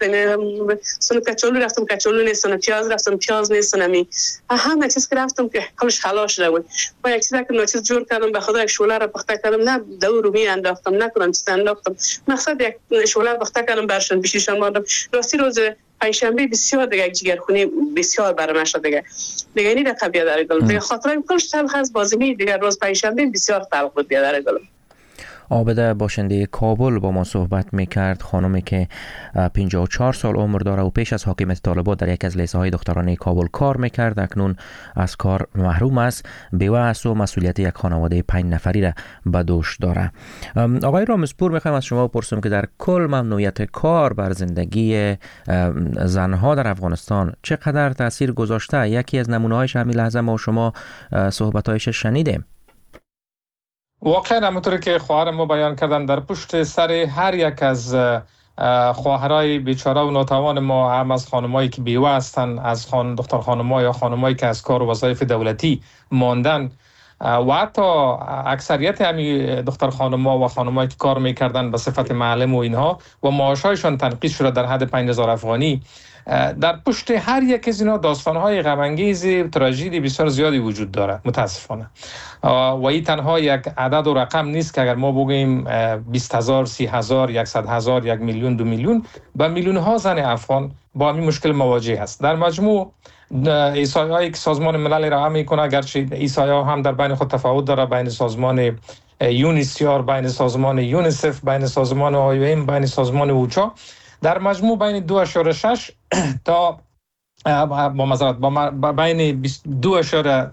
Speaker 11: سن کچولو رفتم کچولو نیست، سن پیاز رفتم پیاز نیست، نمی همه چیز که رفتم که همش خلاص شده بود. با یک چیزی که نوچیز جور کردم به خدا یک شوله را پخته کردم، نه دو رومی انداختم، نکنم چیز انداختم. مقصد یک شوله پخته کردم برشون بشیشم ماندم. راستی روز پنجشنبه بسیار دیگه جگرخونی بسیار برام شد دیگه. دیگه اینی دقیقه بیادر گلم. دیگه خاطرم کلش تلخ از بازمی دیگه. روز پنجشنبه بسیار تلخ بود بیادر گلم.
Speaker 1: عابده باشنده کابل با ما صحبت میکرد. خانمی که پنجاه و چهار سال عمر داره و پیش از حاکمیت طالبان در یک از لیسه های دخترانه کابل کار میکرد. اکنون از کار محروم است، بیوه است و مسئولیت یک خانواده پنج نفری را به دوش داره. آقای رامزپور، میخوایم از شما بپرسیم که در کل ممنوعیت کار بر زندگی زنها در افغانستان چقدر تاثیر گذاشته؟ یکی از نمونه‌هایش همین لحظه ما و شما صحبت‌هایش شنیدیم.
Speaker 4: واقعا همونطوری که خواهر ما بیان کردن، در پشت سر هر یک از خواهرای بیچاره و ناتوان ما، هم از خانمایی که بیوه هستن، از خان دختر خانم‌ها یا خانمایی که از کار و وظایف دولتی ماندن و حتی اکثریت همین دختر خانم‌ها و خانمایی که کار میکردن به صفت معلم و اینها و معاشایشان تنقیص شده در حد پنج هزار افغانی، در پشت هر یک از اینا داستان‌های غم‌انگیز، تراژدی بسیار زیادی وجود داره متاسفانه. و این تنها یک عدد و رقم نیست که اگر ما بگیم بیست هزار، سی هزار، صد هزار، یک میلیون، دو میلیون، با میلیون ها زن افغان با این مشکل مواجه است. در مجموع ایسایه‌ای که سازمان ملل را میکنه، اگرچه ایسایه‌ها هم در بین خود تفاوت داره، بین سازمان یونیسیار، بین سازمان یونیسف، بین سازمان آی او ام، بین سازمان اوچا، در مجموع بین دو اشاره شش تا با مزارت با بین دو اشاره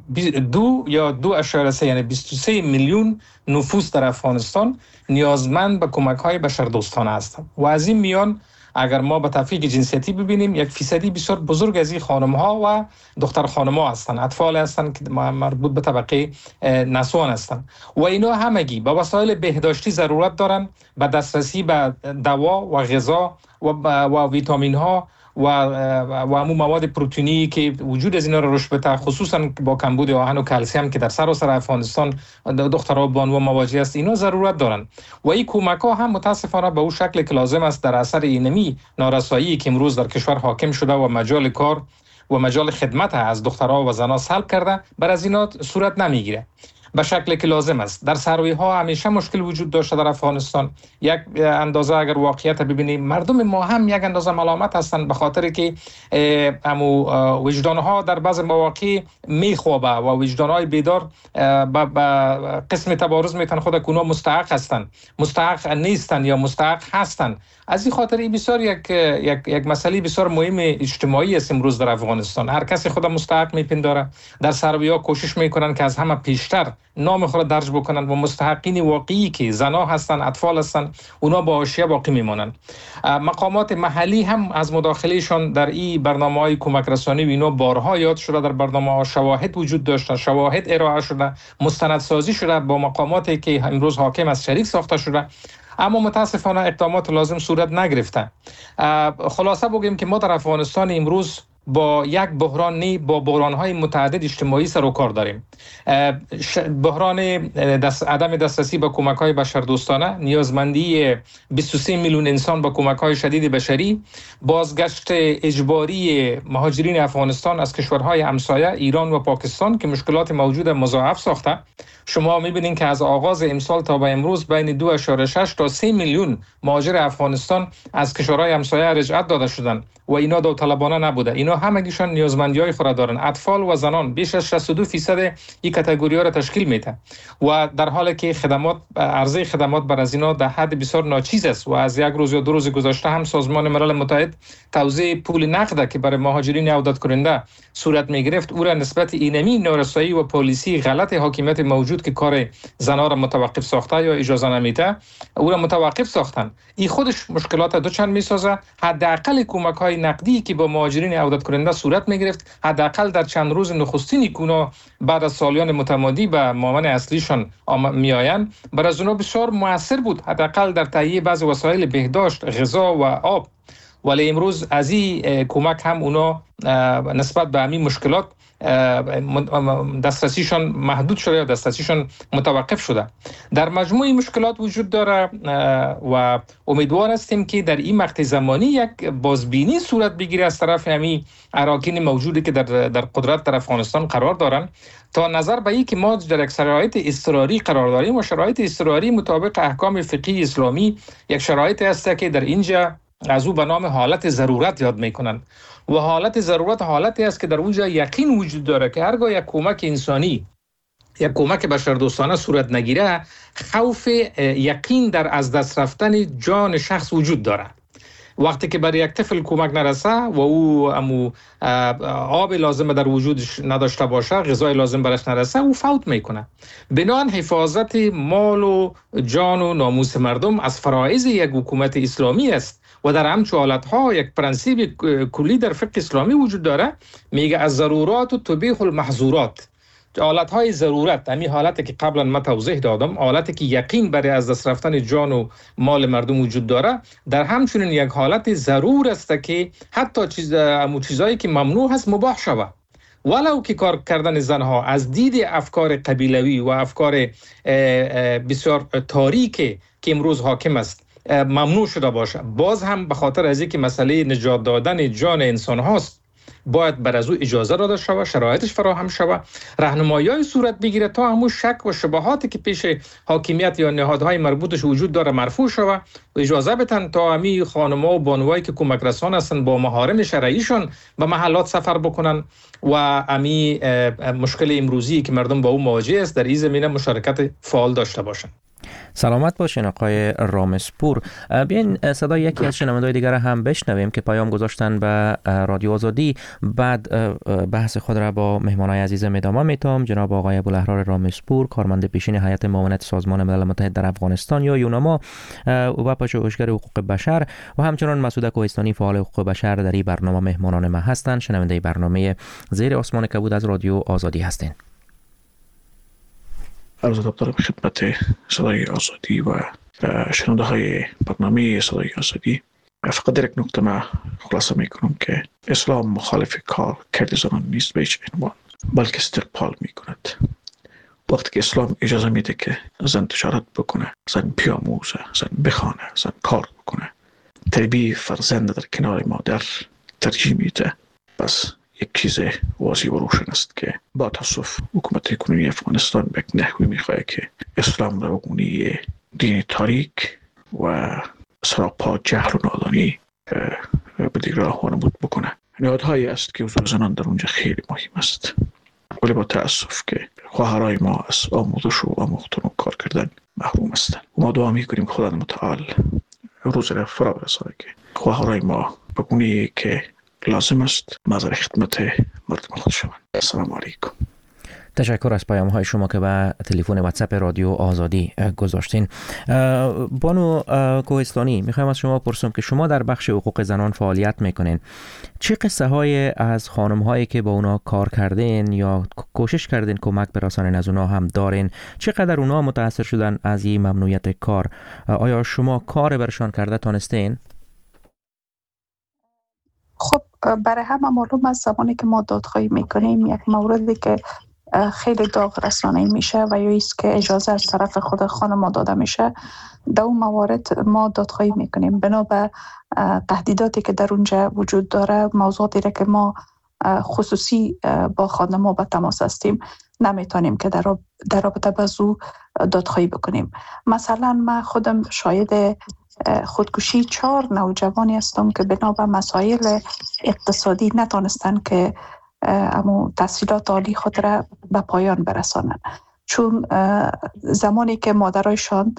Speaker 4: دو یا دو اشاره سه یعنی بیست و سه میلیون نفوس در افغانستان نیازمند به کمک‌های بشردوستانه هستند و از این میان اگر ما به تفکیک جنسیتی ببینیم یک فیصدی بسیار بزرگ از این خانم‌ها و دختر خانم‌ها هستند، اطفال هستند که مربوط به طبقه نسوان هستند و اینا همگی با وسایل بهداشتی ضرورت دارند به دسترسی به دوا و غذا و و ویتامین‌ها و و همون مواد پروتئینی که وجود از اینا رو رشد بده، خصوصا با کمبود آهن و کلسیم که در سراسر افغانستان دخترها بانو مواجه است، اینا ضرورت دارن و این کمک‌ها هم متاسفانه به اون شکل که لازم است در اثر اینمی نارسایی که امروز در کشور حاکم شده و مجال کار و مجال خدمت از دخترها و زنها سلب کرده، بر از اینا صورت نمیگیره به شکلی که لازم است. در ثروی ها همیشه مشکل وجود داشته در افغانستان. یک اندازه اگر واقعیت ببینیم مردم ما هم یک اندازه ملامت هستند به خاطر که امو وجدان ها در بعض مواقع میخوابه و وجدان های بیدار به قسم تبارز میتن خود کنو مستحق هستند، مستحق نیستند یا مستحق هستند. از این خاطر بسیار یک یک یک مسئله بسیار مهم اجتماعی است امروز در افغانستان. هر کسی خود مستحق میپنداره. در ثروی ها کوشش میکنن که از همه پیشتر نام خود درج بکنن و مستحقین واقعی که زنا هستن، اطفال هستن، اونا با حاشیه باقی میمونن. مقامات محلی هم از مداخلهشان در این برنامه‌های کمک رسانی و اینا بارها یاد شده، در برنامه‌ها شواهد وجود داشته، شواهد ارائه شده، مستندسازی شده با مقاماتی که امروز حاکم از شریک ساخته شده، اما متاسفانه اقدامات لازم صورت نگرفته. خلاصه بگیم که ما در افغانستان امروز با یک بحران نی با بحران‌های متعدد اجتماعی سر و کار داریم. بحران دست عدم دسترسی به کمک‌های بشردوستانه، نیازمندی بیست و سه میلیون انسان به کمک‌های شدید بشری، بازگشت اجباری مهاجرین افغانستان از کشورهای همسایه ایران و پاکستان که مشکلات موجود مضاعف ساخته. شما می‌بینید که از آغاز امسال تا به امروز بین دو اشاره شش تا سه میلیون مهاجر افغانستان از کشورهای همسایه رجعت داده شدند و اینا داوطلبانه نبوده. اینا همگیشان نیازمندی‌های خود دارن. اطفال و زنان بیش از شصت و دو درصد این کاتگوری‌ها را تشکیل میده و در حالی که خدمات عرضه خدمات بر از اینا در حد بسیار ناچیز است و از یک روز یا دو روز گذشته هم سازمان ملل متحد توزیع پول نقد که برای مهاجرین عودت کننده صورت میگرفت او را نسبت اینمی نارسایی و پالیسی غلط حاکمیت موجود که کار زنان را متوقف ساخته یا اجازه نمیده او را متوقف ساختن. این خودش مشکلات دو چند میسازه. حداقل کمک‌های نقدی که با مهاجرین عودت کننده صورت میگرفت حداقل در چند روز نخستینی کونا بعد از سالیان متمادی به مامن اصلیشان میآیند برای از اونا بسیار موثر بود، حداقل در تهیه بعض وسایل بهداشت، غذا و آب. ولی امروز از این کمک هم اونا نسبت به همین مشکلات دسترسیشان محدود شده یا دسترسیشان متوقف شده. در مجموع مشکلات وجود داره و امیدوار هستیم که در این مقطع زمانی یک بازبینی صورت بگیره از طرف همین اراکین موجودی که در در قدرت در افغانستان قرار دارن تا نظر به این که ما در یک شرایط اضطراری قرار داریم و شرایط اضطراری مطابق احکام فقهی اسلامی یک شرایط است که در اینجا از او به نام حالت ضرورت یاد میکنن و حالت ضرورت حالتی است که در اونجا یقین وجود داره که هرگاه یک کمک انسانی یک کمک بشردوستانه صورت نگیره خوف یقین در از دست رفتن جان شخص وجود داره. وقتی که برای یک طفل کمک نرسه و او امو آب لازم در وجودش نداشته باشه، غذای لازم برش نرسه، او فوت میکنه. بنابراین حفاظت مال و جان و ناموس مردم از فرایض یک حکومت اسلامی است و در همچو حالتها یک پرنسیب کلی در فقه اسلامی وجود داره، میگه از ضرورات و تبیح المحظورات. حالتهای ضرورت، همین حالتی که قبلا ما توضیح دادم، حالتی که یقین برای از دست رفتن جان و مال مردم وجود داره، در همچنین یک حالت ضرور است که حتی چیز امو چیزایی که ممنوع هست مباح شود، ولو که کار کردن زنها از دید افکار قبیلوی و افکار بسیار تاریک که امروز حاکم است ممنوع شده باشه، باز هم به خاطر از اینکه مسئله نجات دادن جان انسان هاست باید بر از او اجازه داده شود، شرایطش فراهم شود، راهنمایی‌های صورت بگیره تا همون شک و شبهاتی که پیش حاکمیت یا نهادهای مربوطش وجود داره مرفوع شود و اجازه بدن تا همین خانم‌ها و بانوایی که کمک رسان هستن با محارم شرعیشون به محلات سفر بکنن و همین مشکل امروزی که مردم با او مواجه است در این زمینه مشارکت فعال داشته باشند.
Speaker 1: سلامت باشین آقای رامسپور. بیاین صدای یکی از شنونده‌های دیگر هم بشنویم که پیام گذاشتن به رادیو آزادی. بعد بحث خود را با مهمانای عزیزم ادامه میتم. جناب آقای ابوالاحرار رامسپور، کارمند پیشین هیئت معاونت سازمان ملل متحد در افغانستان یا یوناما و پژوهشگر حقوق بشر و همچنان مسعود کوهستانی فعال حقوق بشر در این برنامه مهمانان ما هستند. شنونده برنامه زیر آسمان کبود از رادیو آزادی هستین.
Speaker 12: عرض ادب دارم خدمت صدای آزادی و شنونده های برنامه صدای آزادی. فقط در یک نکته ما خلاصه می کنم که اسلام مخالف کار کرد زنان نیست به هیچ عنوان، بلکه استقبال می کند. وقتی که اسلام اجازه میده که زن تجارت بکنه، زن بیاموزه، زن بخوانه، زن کار بکنه، تربیت فرزند در کنار مادر ترجیح میده، پس یک چیز واضح و روشن است که با تاسف حکومت کنونی افغانستان به یک نحوی میخواهد که اسلام را بگونی دین تاریک و سراپا جهل و نادانی به دیگر راه وانمود بکنه. نهادهایی است که حضور زنان در اونجا خیلی مهم است، ولی با تاسف که خواهرای ما از آموزش و آموختن و کار کردن محروم هستند. ما دعا میکنیم خدای متعال روز را فرا برسانه که خواهرای ما بگونی که لازم است مظهر خدمت مردم خود شوند. السلام علیکم.
Speaker 1: تشکر از پیام های شما که به تلفن واتساپ رادیو آزادی گذاشتین. بانو کوهستانی، میخوایم از شما پرسم که شما در بخش حقوق زنان فعالیت میکنین. چه قصه های از خانم هایی که با اونا کار کردین یا کوشش کردین کمک برسانین از اونا هم دارین؟ چقدر اونا متاثر شدن از این ممنوعیت کار؟ آیا شما کار برشان کرده تانستین؟
Speaker 3: خب برای همه معلوم است زمانی که ما دادخواهی میکنیم یک موردی که خیلی داغ رسانه‌ای میشه و یا است که اجازه از طرف خود خانم داده میشه، در اون موارد ما دادخواهی میکنیم. بنا به تهدیداتی که در اونجا وجود داره، موضوعاتی را که ما خصوصی با خانم به تماس هستیم نمیتونیم که در در رابطه با زو دادخواهی بکنیم. مثلا من خودم شاید خودکشی چهار نوجوانی هستم که بنا به مسائل اقتصادی نتونستن که اما تحصیلات عالی خود را به پایان برسانند، چون زمانی که مادرایشان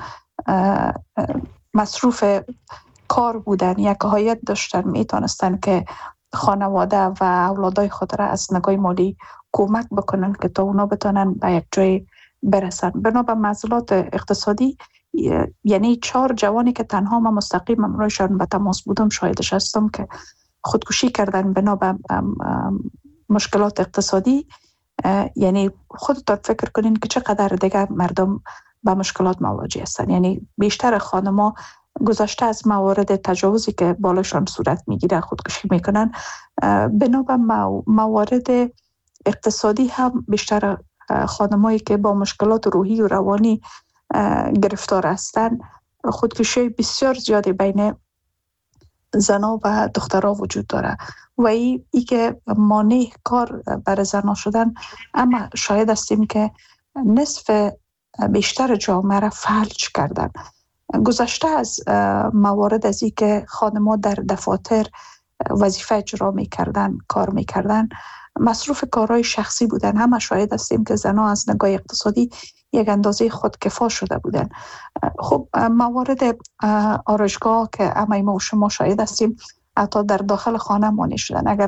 Speaker 3: مصروف کار بودن، یک هایت داشتن، میتونستن که خانواده و اولادای خود را از نگاه مالی کمک بکنن که تا اونا بتونن به یک جای برسن. بنا به معضلات اقتصادی، یعنی چهار جوانی که تنها ما مستقیم امرایشان به تماس بودم شاهدش هستم که خودکشی کردن بنا به مشکلات اقتصادی. یعنی خودتان فکر کنین که چقدر دیگه مردم با مشکلات مواجه هستن. یعنی بیشتر خانم‌ها گذشته از موارد تجاوزی که بالاشان صورت میگیره خودکشی میکنن، بنا به موارد اقتصادی هم بیشتر خانمایی که با مشکلات روحی و روانی گرفتار هستن، خودکشی بسیار زیادی بین زنا و دخترها وجود داره و ای, ای که مانع کار برای زنا شدن. اما شاید هستیم که نصف بیشتر جامعه را فلج کردن. گذشته از موارد از ای که خانم‌ها در دفاتر وظیفه اجرا میکردن، کار میکردن، مصروف کارهای شخصی بودن، همه شاید هستیم که زنا از نگاه اقتصادی یک اندازه خودکفا شده بودن. خب موارد آرایشگاه که همه ما و شما شاهد هستیم حتی در داخل خانه مانع شدن. اگر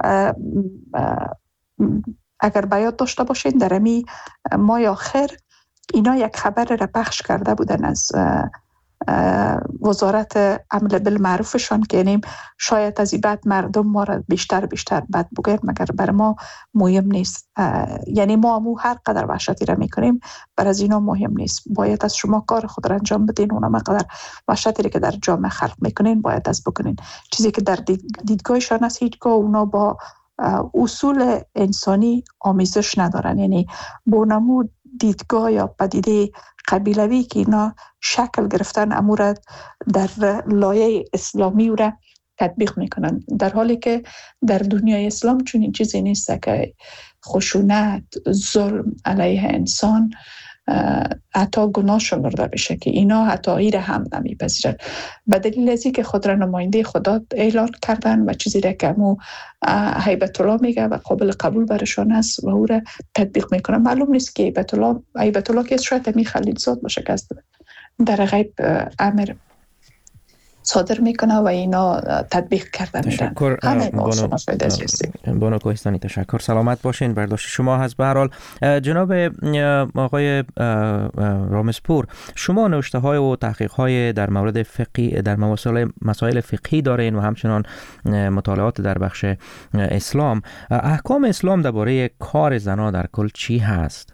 Speaker 3: اگر بیاد داشته باشین در امی ماه آخر اینا یک خبر را پخش کرده بودن از وزارت امر بالمعروفشان که یعنی شاید از این بعد مردم ما را بیشتر بیشتر بد بگوید، مگر بر ما مهم نیست. یعنی ما امو هر قدر وحشتی را میکنیم بر از اینا مهم نیست. باید از شما کار خود را انجام بدین، اونا مقدر وحشتی را که در جامعه خلق میکنین باید از بکنین. چیزی که در دیدگاهشان است هیچگاه اونا با اصول انسانی آمیزش ندارن. یعنی با نمو دیدگاه یا پدیده قبیلوی که اینا شکل گرفتن امورت در لایه اسلامی را تطبیق میکنن، در حالی که در دنیای اسلام چون این چیزی نیست که خشونت، ظلم علیه انسان حتی گناه شمرده بشه، که اینا حتی ای را هم نمیپذیرن. به دلیل ازی که خود را نماینده خدا اعلان کردن و چیزی را که مو هیبت الله میگه و قابل قبول برشان است و او را تطبیق میکنن. معلوم نیست که هیبت الله هیبت الله که شاید می خلیلزاد باشه که از در غیب امر صادر میکنه و اینا تطبیق کرده میرن.
Speaker 1: تشکر بانو کوهستانی، تشکر. سلامت باشین. برداشت شما هست. به هر حال جناب آقای رامسپور، شما نوشته های و تحقیق های در مورد فقهی در مسائل مسائل فقهی دارین و همچنان مطالعات در بخش اسلام. احکام اسلام درباره کار زنان در کل چی هست؟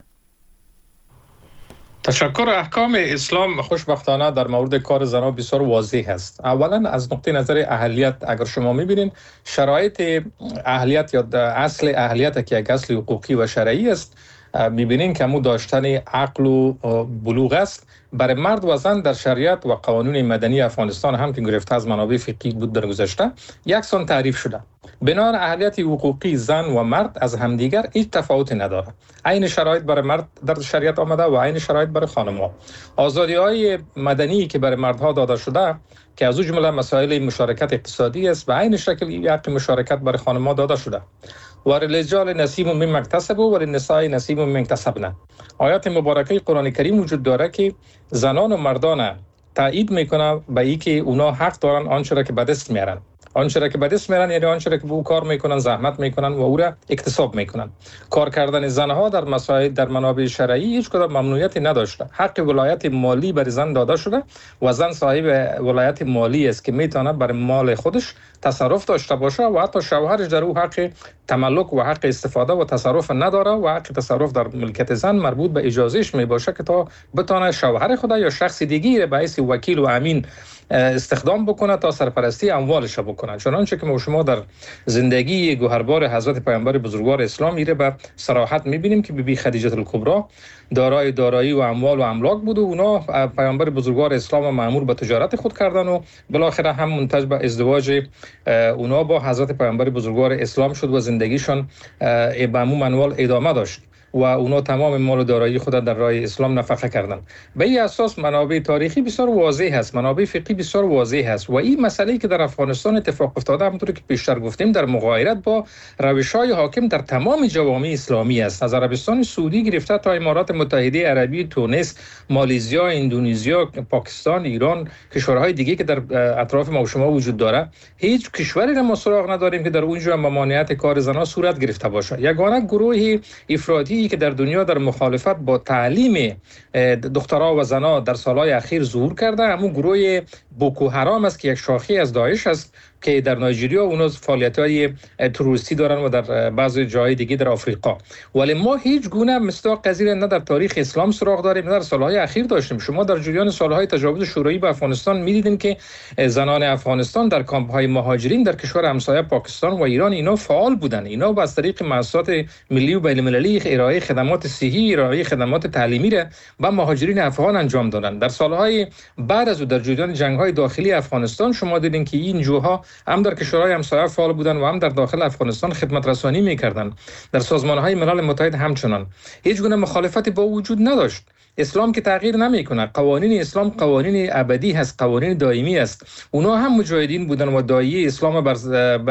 Speaker 4: تشکر. احکام اسلام خوشبختانه در مورد کار زنان بسیار واضح است. اولا از نقطه نظر اهلیت اگر شما میبینید شرایط اهلیت یا اصل اهلیت که یک اصل حقوقی و شرعی است، میبینین که مو داشتن عقل و بلوغ است. برای مرد و زن در شریعت و قوانین مدنی افغانستان هم که گرفته از منابع فقهی بود در گذشته یکسان تعریف شده. بنابر اهلیت حقوقی زن و مرد از همدیگر هیچ تفاوتی نداره. عین شرایط برای مرد در شریعت آمده و عین شرایط برای خانم‌ها. آزادی‌های مدنی که برای مردها داده شده که از جمله مسائل مشارکت اقتصادی است و عین شکل یک مشارکت برای خانم‌ها داده شده. و للرجال نصیب مما اکتسبوا و للنساء نصیب مما اکتسبن. آیات مبارکه قرآن کریم وجود داره که زنان و مردان تایید میکنه به اینکه اونا حق دارن آنچه را که به دست میارن. آنچه را که به دست میارن یعنی آنچه را که به او کار میکنن، زحمت میکنن و او را اکتساب میکنن. کار کردن زنها در مسائل در منابع شرعی هیچ کدام ممنوعیتی نداشته. حق ولایت مالی بر زن داده شده و زن صاحب ولایت مالی است که میتونه بر مال خودش تصرف داشته باشه و حتی شوهرش در او حق تملک و حق استفاده و تصرف نداره و حق تصرف در ملکیت زن مربوط به اجازهش می باشه که تا بتونه شوهر خود یا شخص دیگری به حیث وکیل و امین استخدام بکنه تا سرپرستی اموالش بکنه. چنانچه که ما شما در زندگی گوهربار حضرت پیامبر بزرگوار اسلام میره به صراحت میبینیم که بی بی خدیجه الکبری دارای دارایی و اموال و املاک بود و اونا پیامبر بزرگوار اسلام مأمور به تجارت خود کردن و بالاخره هم منتج به ازدواج اونا با حضرت پیامبر بزرگوار اسلام شد و زندگیشان به همون منوال ادامه داشت و اونا تمام مال و دارایی خود در راه اسلام نفقه کردن. به این اساس منابع تاریخی بسیار واضح هست، منابع فقهی بسیار واضح هست و این مسئله که در افغانستان اتفاق افتاده همونطور که پیشتر گفتیم در مغایرت با روش‌های حاکم در تمام جوامع اسلامی است. از عربستان سعودی گرفته تا امارات متحده عربی، تونس، مالزیا، اندونزیا، پاکستان، ایران، کشورهای دیگه که در اطراف ما و شما وجود داره، هیچ کشوری را ما سراغ نداریم که در اونجا ممانعت کار زنان صورت گرفته باشه. یگانه گروه افراطی که در دنیا در مخالفت با تعلیم دخترها و زنها در سالهای اخیر ظهور کرده همون گروه بوکو حرام است که یک شاخه از داعش است که در نایجریا اونا فعالیت‌های تروریستی دارن و در بعضی جای دیگه در آفریقا. ولی ما هیچ گونه مصداق پذیر نه در تاریخ اسلام سراغ داریم نه در سالهای اخیر داشتیم. شما در جریان سالهای تجاوز شوروی به افغانستان می‌دیدین که زنان افغانستان در کامپ‌های مهاجرین در کشور همسایه پاکستان و ایران اینا فعال بودن. اینا از طریق مؤسسات ملی و بین‌المللی ارائه خدمات صحی، ارائه خدمات تعلیمی را به مهاجرین افغان انجام دادن. در سالهای بعد از او در جریان جنگ‌های داخلی افغانستان شما دیدین که این جوها هم در کشورهای همسایه فعال بودن و هم در داخل افغانستان خدمت رسانی می‌کردند. در سازمان‌های ملل متحد همچنان هیچ گونه مخالفتی با وجود نداشت. اسلام که تغییر نمیکنه، قوانین اسلام قوانین ابدی هست، قوانین دائمی است. اونا هم مجاهدین بودن و داعیه اسلام بر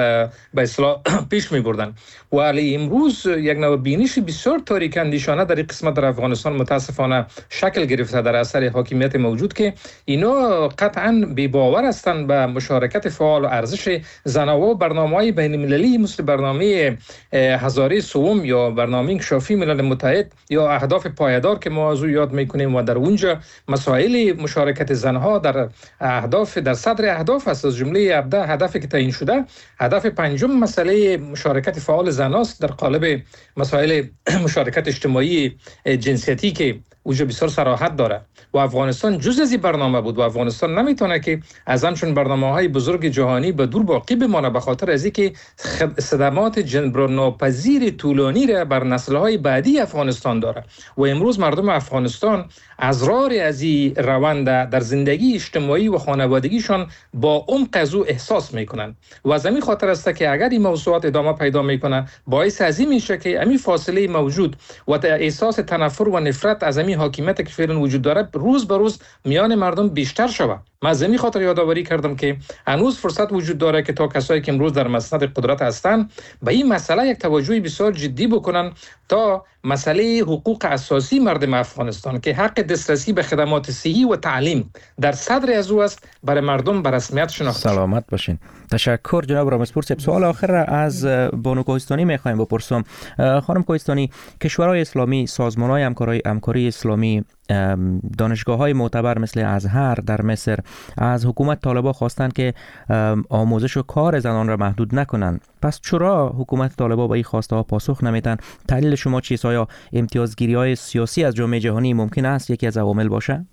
Speaker 4: به اصطلاح پیش می‌بردن. ولی امروز یک نوع بینش بسیار تاریک اندیشانه در این قسمت در افغانستان متاسفانه شکل گرفته در اثر حاکمیت موجود که اینا قطعاً بی باور هستند به مشارکت فعال و ارزش زنها و برنامه‌های بین‌المللی مثل برنامه هزاره سوم یا برنامه انکشافی ملل متحد یا اهداف پایدار که ما از یاد میکنیم و در اونجا مسائل مشارکت زنها در اهداف در صدر اهداف است. از جمله هفده هدفی که تعیین شده، هدف پنجم مسئله مشارکت فعال زناست در قالب مسائل مشارکت اجتماعی جنسیتی که اونجا بسیار صراحت داره و افغانستان جز از این برنامه بود و افغانستان نمیتونه که از همچون برنامه‌های بزرگ جهانی به دور باقی بمانه به خاطر از اینکه صدمات جبران ناپذیر طولانی را بر نسل‌های بعدی افغانستان داره و امروز مردم افغانستان ازرار از این روند در زندگی اجتماعی و خانوادگیشان با عمق از او احساس میکنن و از همین خاطر است که اگر این موضوعات ادامه پیدا میکنه باعث از این میشه که همین فاصله موجود و احساس تنفر و نفرت از همین حاکمیت که فعلا وجود داره روز به روز میان مردم بیشتر شود. من از همین خاطر یادآوری کردم که هنوز فرصت وجود داره که تا کسایی که امروز در مسند قدرت هستند به این مسئله یک توجه بسیار جدی بکنن تا مسئله حقوق اساسی مردم افغانستان که حق دسترسی به خدمات صحی و تعلیم در صدر از او است برای مردم به رسمیت شناخته شد.
Speaker 1: سلامت باشین. تشکر جناب رامسپور. سوال آخر از بانو کوهستانی میخوایم بپرسم. خانم کوهستانی، کشورهای اسلامی، سازمان‌های همکاری همکاری اسلامی، دانشگاه‌های معتبر مثل ازهر در مصر از حکومت طالبان خواستند که آموزش و کار زنان را محدود نکنند. پس چرا حکومت طالبان به این خواسته ها پاسخ نمیدن؟ دلیل شما چیست؟ آیا امتیازگیری‌های سیاسی از جامعه جهانی ممکن است یکی از عوامل باشه؟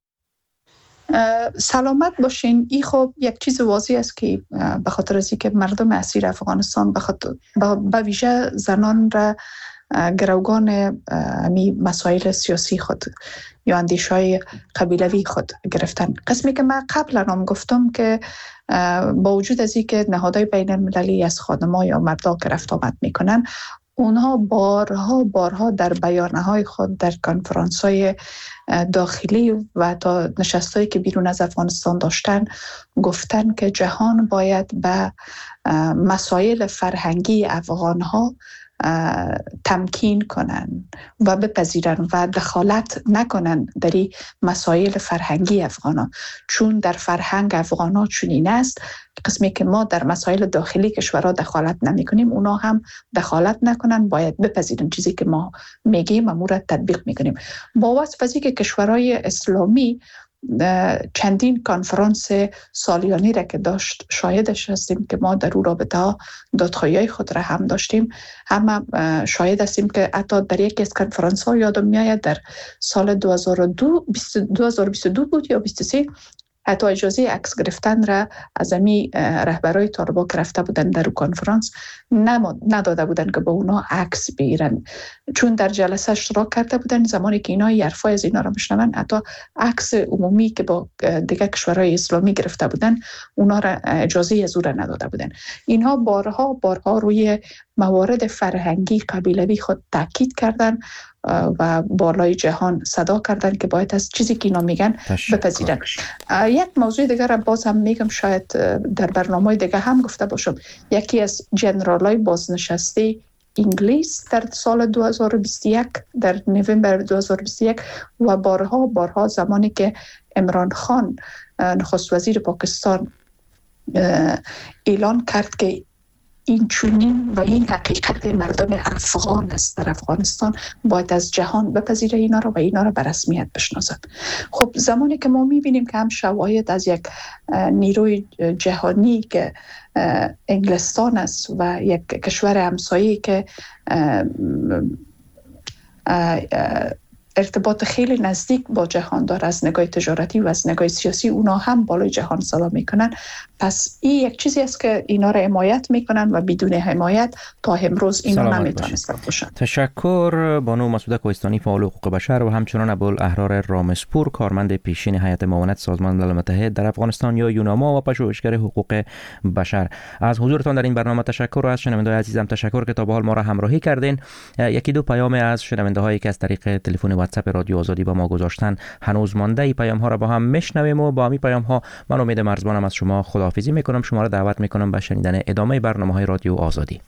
Speaker 3: سلامت باشین. این خب یک چیز واضح است که به خاطر از اینکه مردم اسیر افغانستان به خاطر به ویژه زنان را گروگان امی مسائل سیاسی خود یا اندیشهای قبیلوی خود گرفتن. قسمی که من قبلا هم گفتم که با وجود از اینکه نهادهای بین المللی از خانم‌ها یا مردها که رفت آمد میکنن، اونها بارها بارها در بیانیه‌های خود در کنفرانس‌های داخلی و تا نشستایی که بیرون از افغانستان داشتن گفتن که جهان باید به مسائل فرهنگی افغان‌ها تمکین کنن و بپذیرن و دخالت نکنن در این مسائل فرهنگی افغانا، چون در فرهنگ افغانا چنین است قسمی که ما در مسائل داخلی کشورها دخالت نمی کنیم، اونا هم دخالت نکنن، باید بپذیرن چیزی که ما میگیم و مورد تطبیق میکنیم. با وصف از اینکه کشورهای اسلامی چندین کنفرانس سالیانی را که داشت شاهدش هستیم که ما در اون رابطه ها دادخواهی خود را هم داشتیم، هم شاهد هستیم که حتی در یکی از کنفرانس ها یادم میآید در سال دو هزار و بیست و دو بود یا بیست و سه حتی اجازه عکس گرفتن را از امی رهبرای طالبان که رفته بودن در کنفرانس نداده بودن که با اونا عکس بگیرن، چون در جلسه اشتراک کرده بودن. زمانی که اینا حرفای از اینا را میشنون حتی عکس عمومی که با دیگه کشورهای اسلامی گرفته بودن اونا را اجازه از او را نداده بودن. اینها بارها بارها روی موارد فرهنگی قبیلوی خود تاکید کردن و بالای جهان صدا کردن که باید از چیزی که اینا میگن بپذیرن. یک موضوع دیگر را باز هم میگم، شاید در برنامه دیگه هم گفته باشم. یکی از جنرالای بازنشسته انگلیس در سال دو هزار و بیست و یک در نوامبر دو هزار و بیست و یک و بارها بارها زمانی که عمران خان نخست وزیر پاکستان اعلان کرد که این چنین و این حقیقت مردم افغان است در افغانستان، باید از جهان بپذیره اینا رو و اینا رو به رسمیت بشناسد. خب زمانی که ما میبینیم که هم شواهد از یک نیروی جهانی که انگلستان است و یک کشور همسایه که ارتباط خیلی نزدیک با جهان داره از نگاه تجارتی و از نگاه سیاسی، اونا هم بالای جهان صدا میکنن. پس این یک چیزی است که اینا را حمایت میکنن و بدون حمایت تا امروز اینا نمیتونستن باشن.
Speaker 1: تشکر بانو مسعوده کوهستانی فعال حقوق بشر و همچنان ابوالاحرار رامسپور کارمند پیشین هیئت معاونت سازمان ملل متحد در افغانستان یا یوناما و پژوهشگر حقوق بشر. از حضورتان در این برنامه تشکر و از شنونده‌های عزیزم تشکر که تا به حال ما را همراهی کردین. یکی دو پیام از شنونده‌هایی که از طریق تلفن واتساپ رادیو آزادی با ما گذاشتن هنوز مانده. این پیام ها را با هم میشنویم و با همین پیام ها من امید مرزبانم از شما خداحافظی میکنم. شما را دعوت میکنم به شنیدن ادامه برنامه های رادیو آزادی.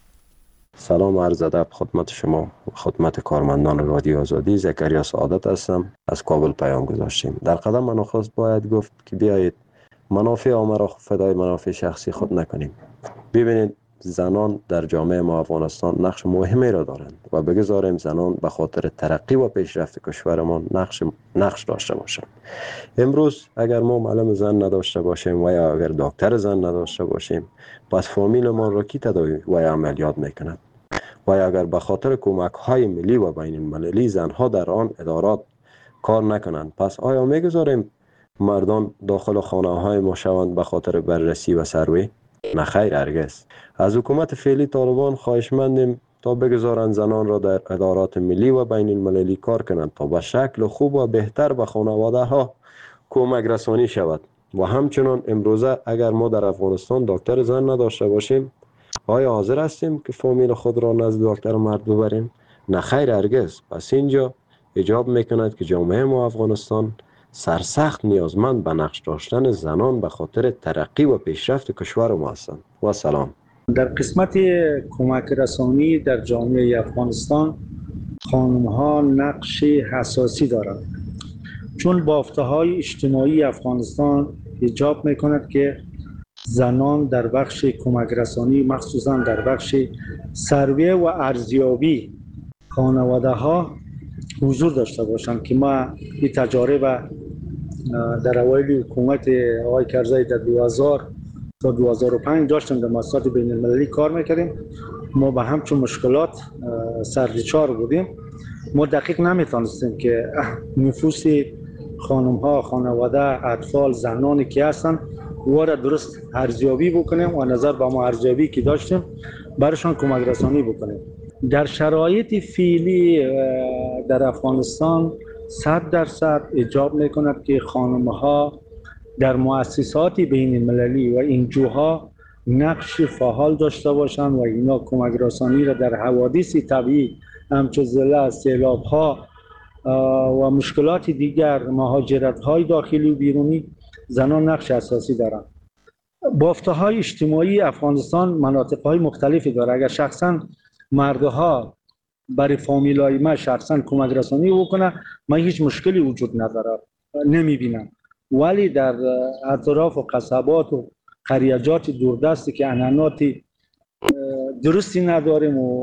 Speaker 13: سلام و عرض ادب خدمت شما، خدمت کارمندان رادیو آزادی. زکریا سعادت هستم، از کابل پیام گذاشتیم. در قدم نخست باید گفت که بیایید منافع عامه را فدای منافع شخصی خود نکنیم. ببینید زنان در جامعه ما افغانستان نقش مهمی را دارند و بگذاریم زنان به خاطر ترقی و پیشرفت کشورمان نقش نقش داشته باشند. امروز اگر ما معلم زن نداشته باشیم و یا اگر دکتر زن نداشته باشیم، پس فامیلمان را کی تداوی و یا عملیات میکند؟ و یا اگر به خاطر کمک های ملی و بین المللی زنها در آن ادارات کار نکنند، پس آیا میگذاریم مردان داخل خانه های ما شوند به خاطر بررسی و سروی؟ نه خیر، هرگز. از حکومت فعلی طالبان خواهشمندیم تا بگذارند زنان را در ادارات ملی و بین المللی کار کنند تا به شکل خوب و بهتر به خانواده ها کمک رسانی شود. و همچنان امروزه اگر ما در افغانستان دکتر زن نداشته باشیم، آیا حاضر هستیم که فامیل خود را نزد دکتر مرد ببریم؟ نه خیر، هرگز. پس اینجا ایجاب میکند که جامعه ما افغانستان سرسخت نیازمند به نقش داشتن زنان به خاطر ترقی و پیشرفت کشور ما هستند. و سلام.
Speaker 14: در قسمت کمک رسانی در جامعه افغانستان خانم ها نقش حساسی دارند، چون بافته های اجتماعی افغانستان ایجاب میکند که زنان در بخش کمک رسانی، مخصوصا در بخش سرویه و ارزیابی خانواده ها حضور داشته باشند که ما این تجارب در اوایل حکومت آقای کرزی در دو هزار تا دو هزار و پنج داشتیم، در مؤسسات بین المللی کار میکردیم. ما به همچون مشکلات سرریچار بودیم. ما دقیق نمیتونستیم که نفوس خانم ها، خانواده، اطفال، زنانی که هستن او را درست ارزیابی بکنیم و نظر به ما ارزیابی که داشتیم برشان کمک رسانی بکنیم. در شرایط فعلی در افغانستان صد درصد ایجاب میکند که خانم ها در مؤسسات بین المللی و انجوها نقش فعال داشته باشند و اینا کمک رسانی را در حوادث طبیعی همچون زلزله، سیلاب ها و مشکلات دیگر، مهاجرت های داخلی و بیرونی، زنان نقش اساسی دارند. بافته های اجتماعی افغانستان مناطق های مختلفی داره. اگر شخصا مردها برای فامیلای ما شخصا کمک رسانی بکنه، من هیچ مشکلی وجود نداره، نمیبینم. ولی در اطراف و قصبات و قریجات دوردستی که عنعنات درستی نداریم و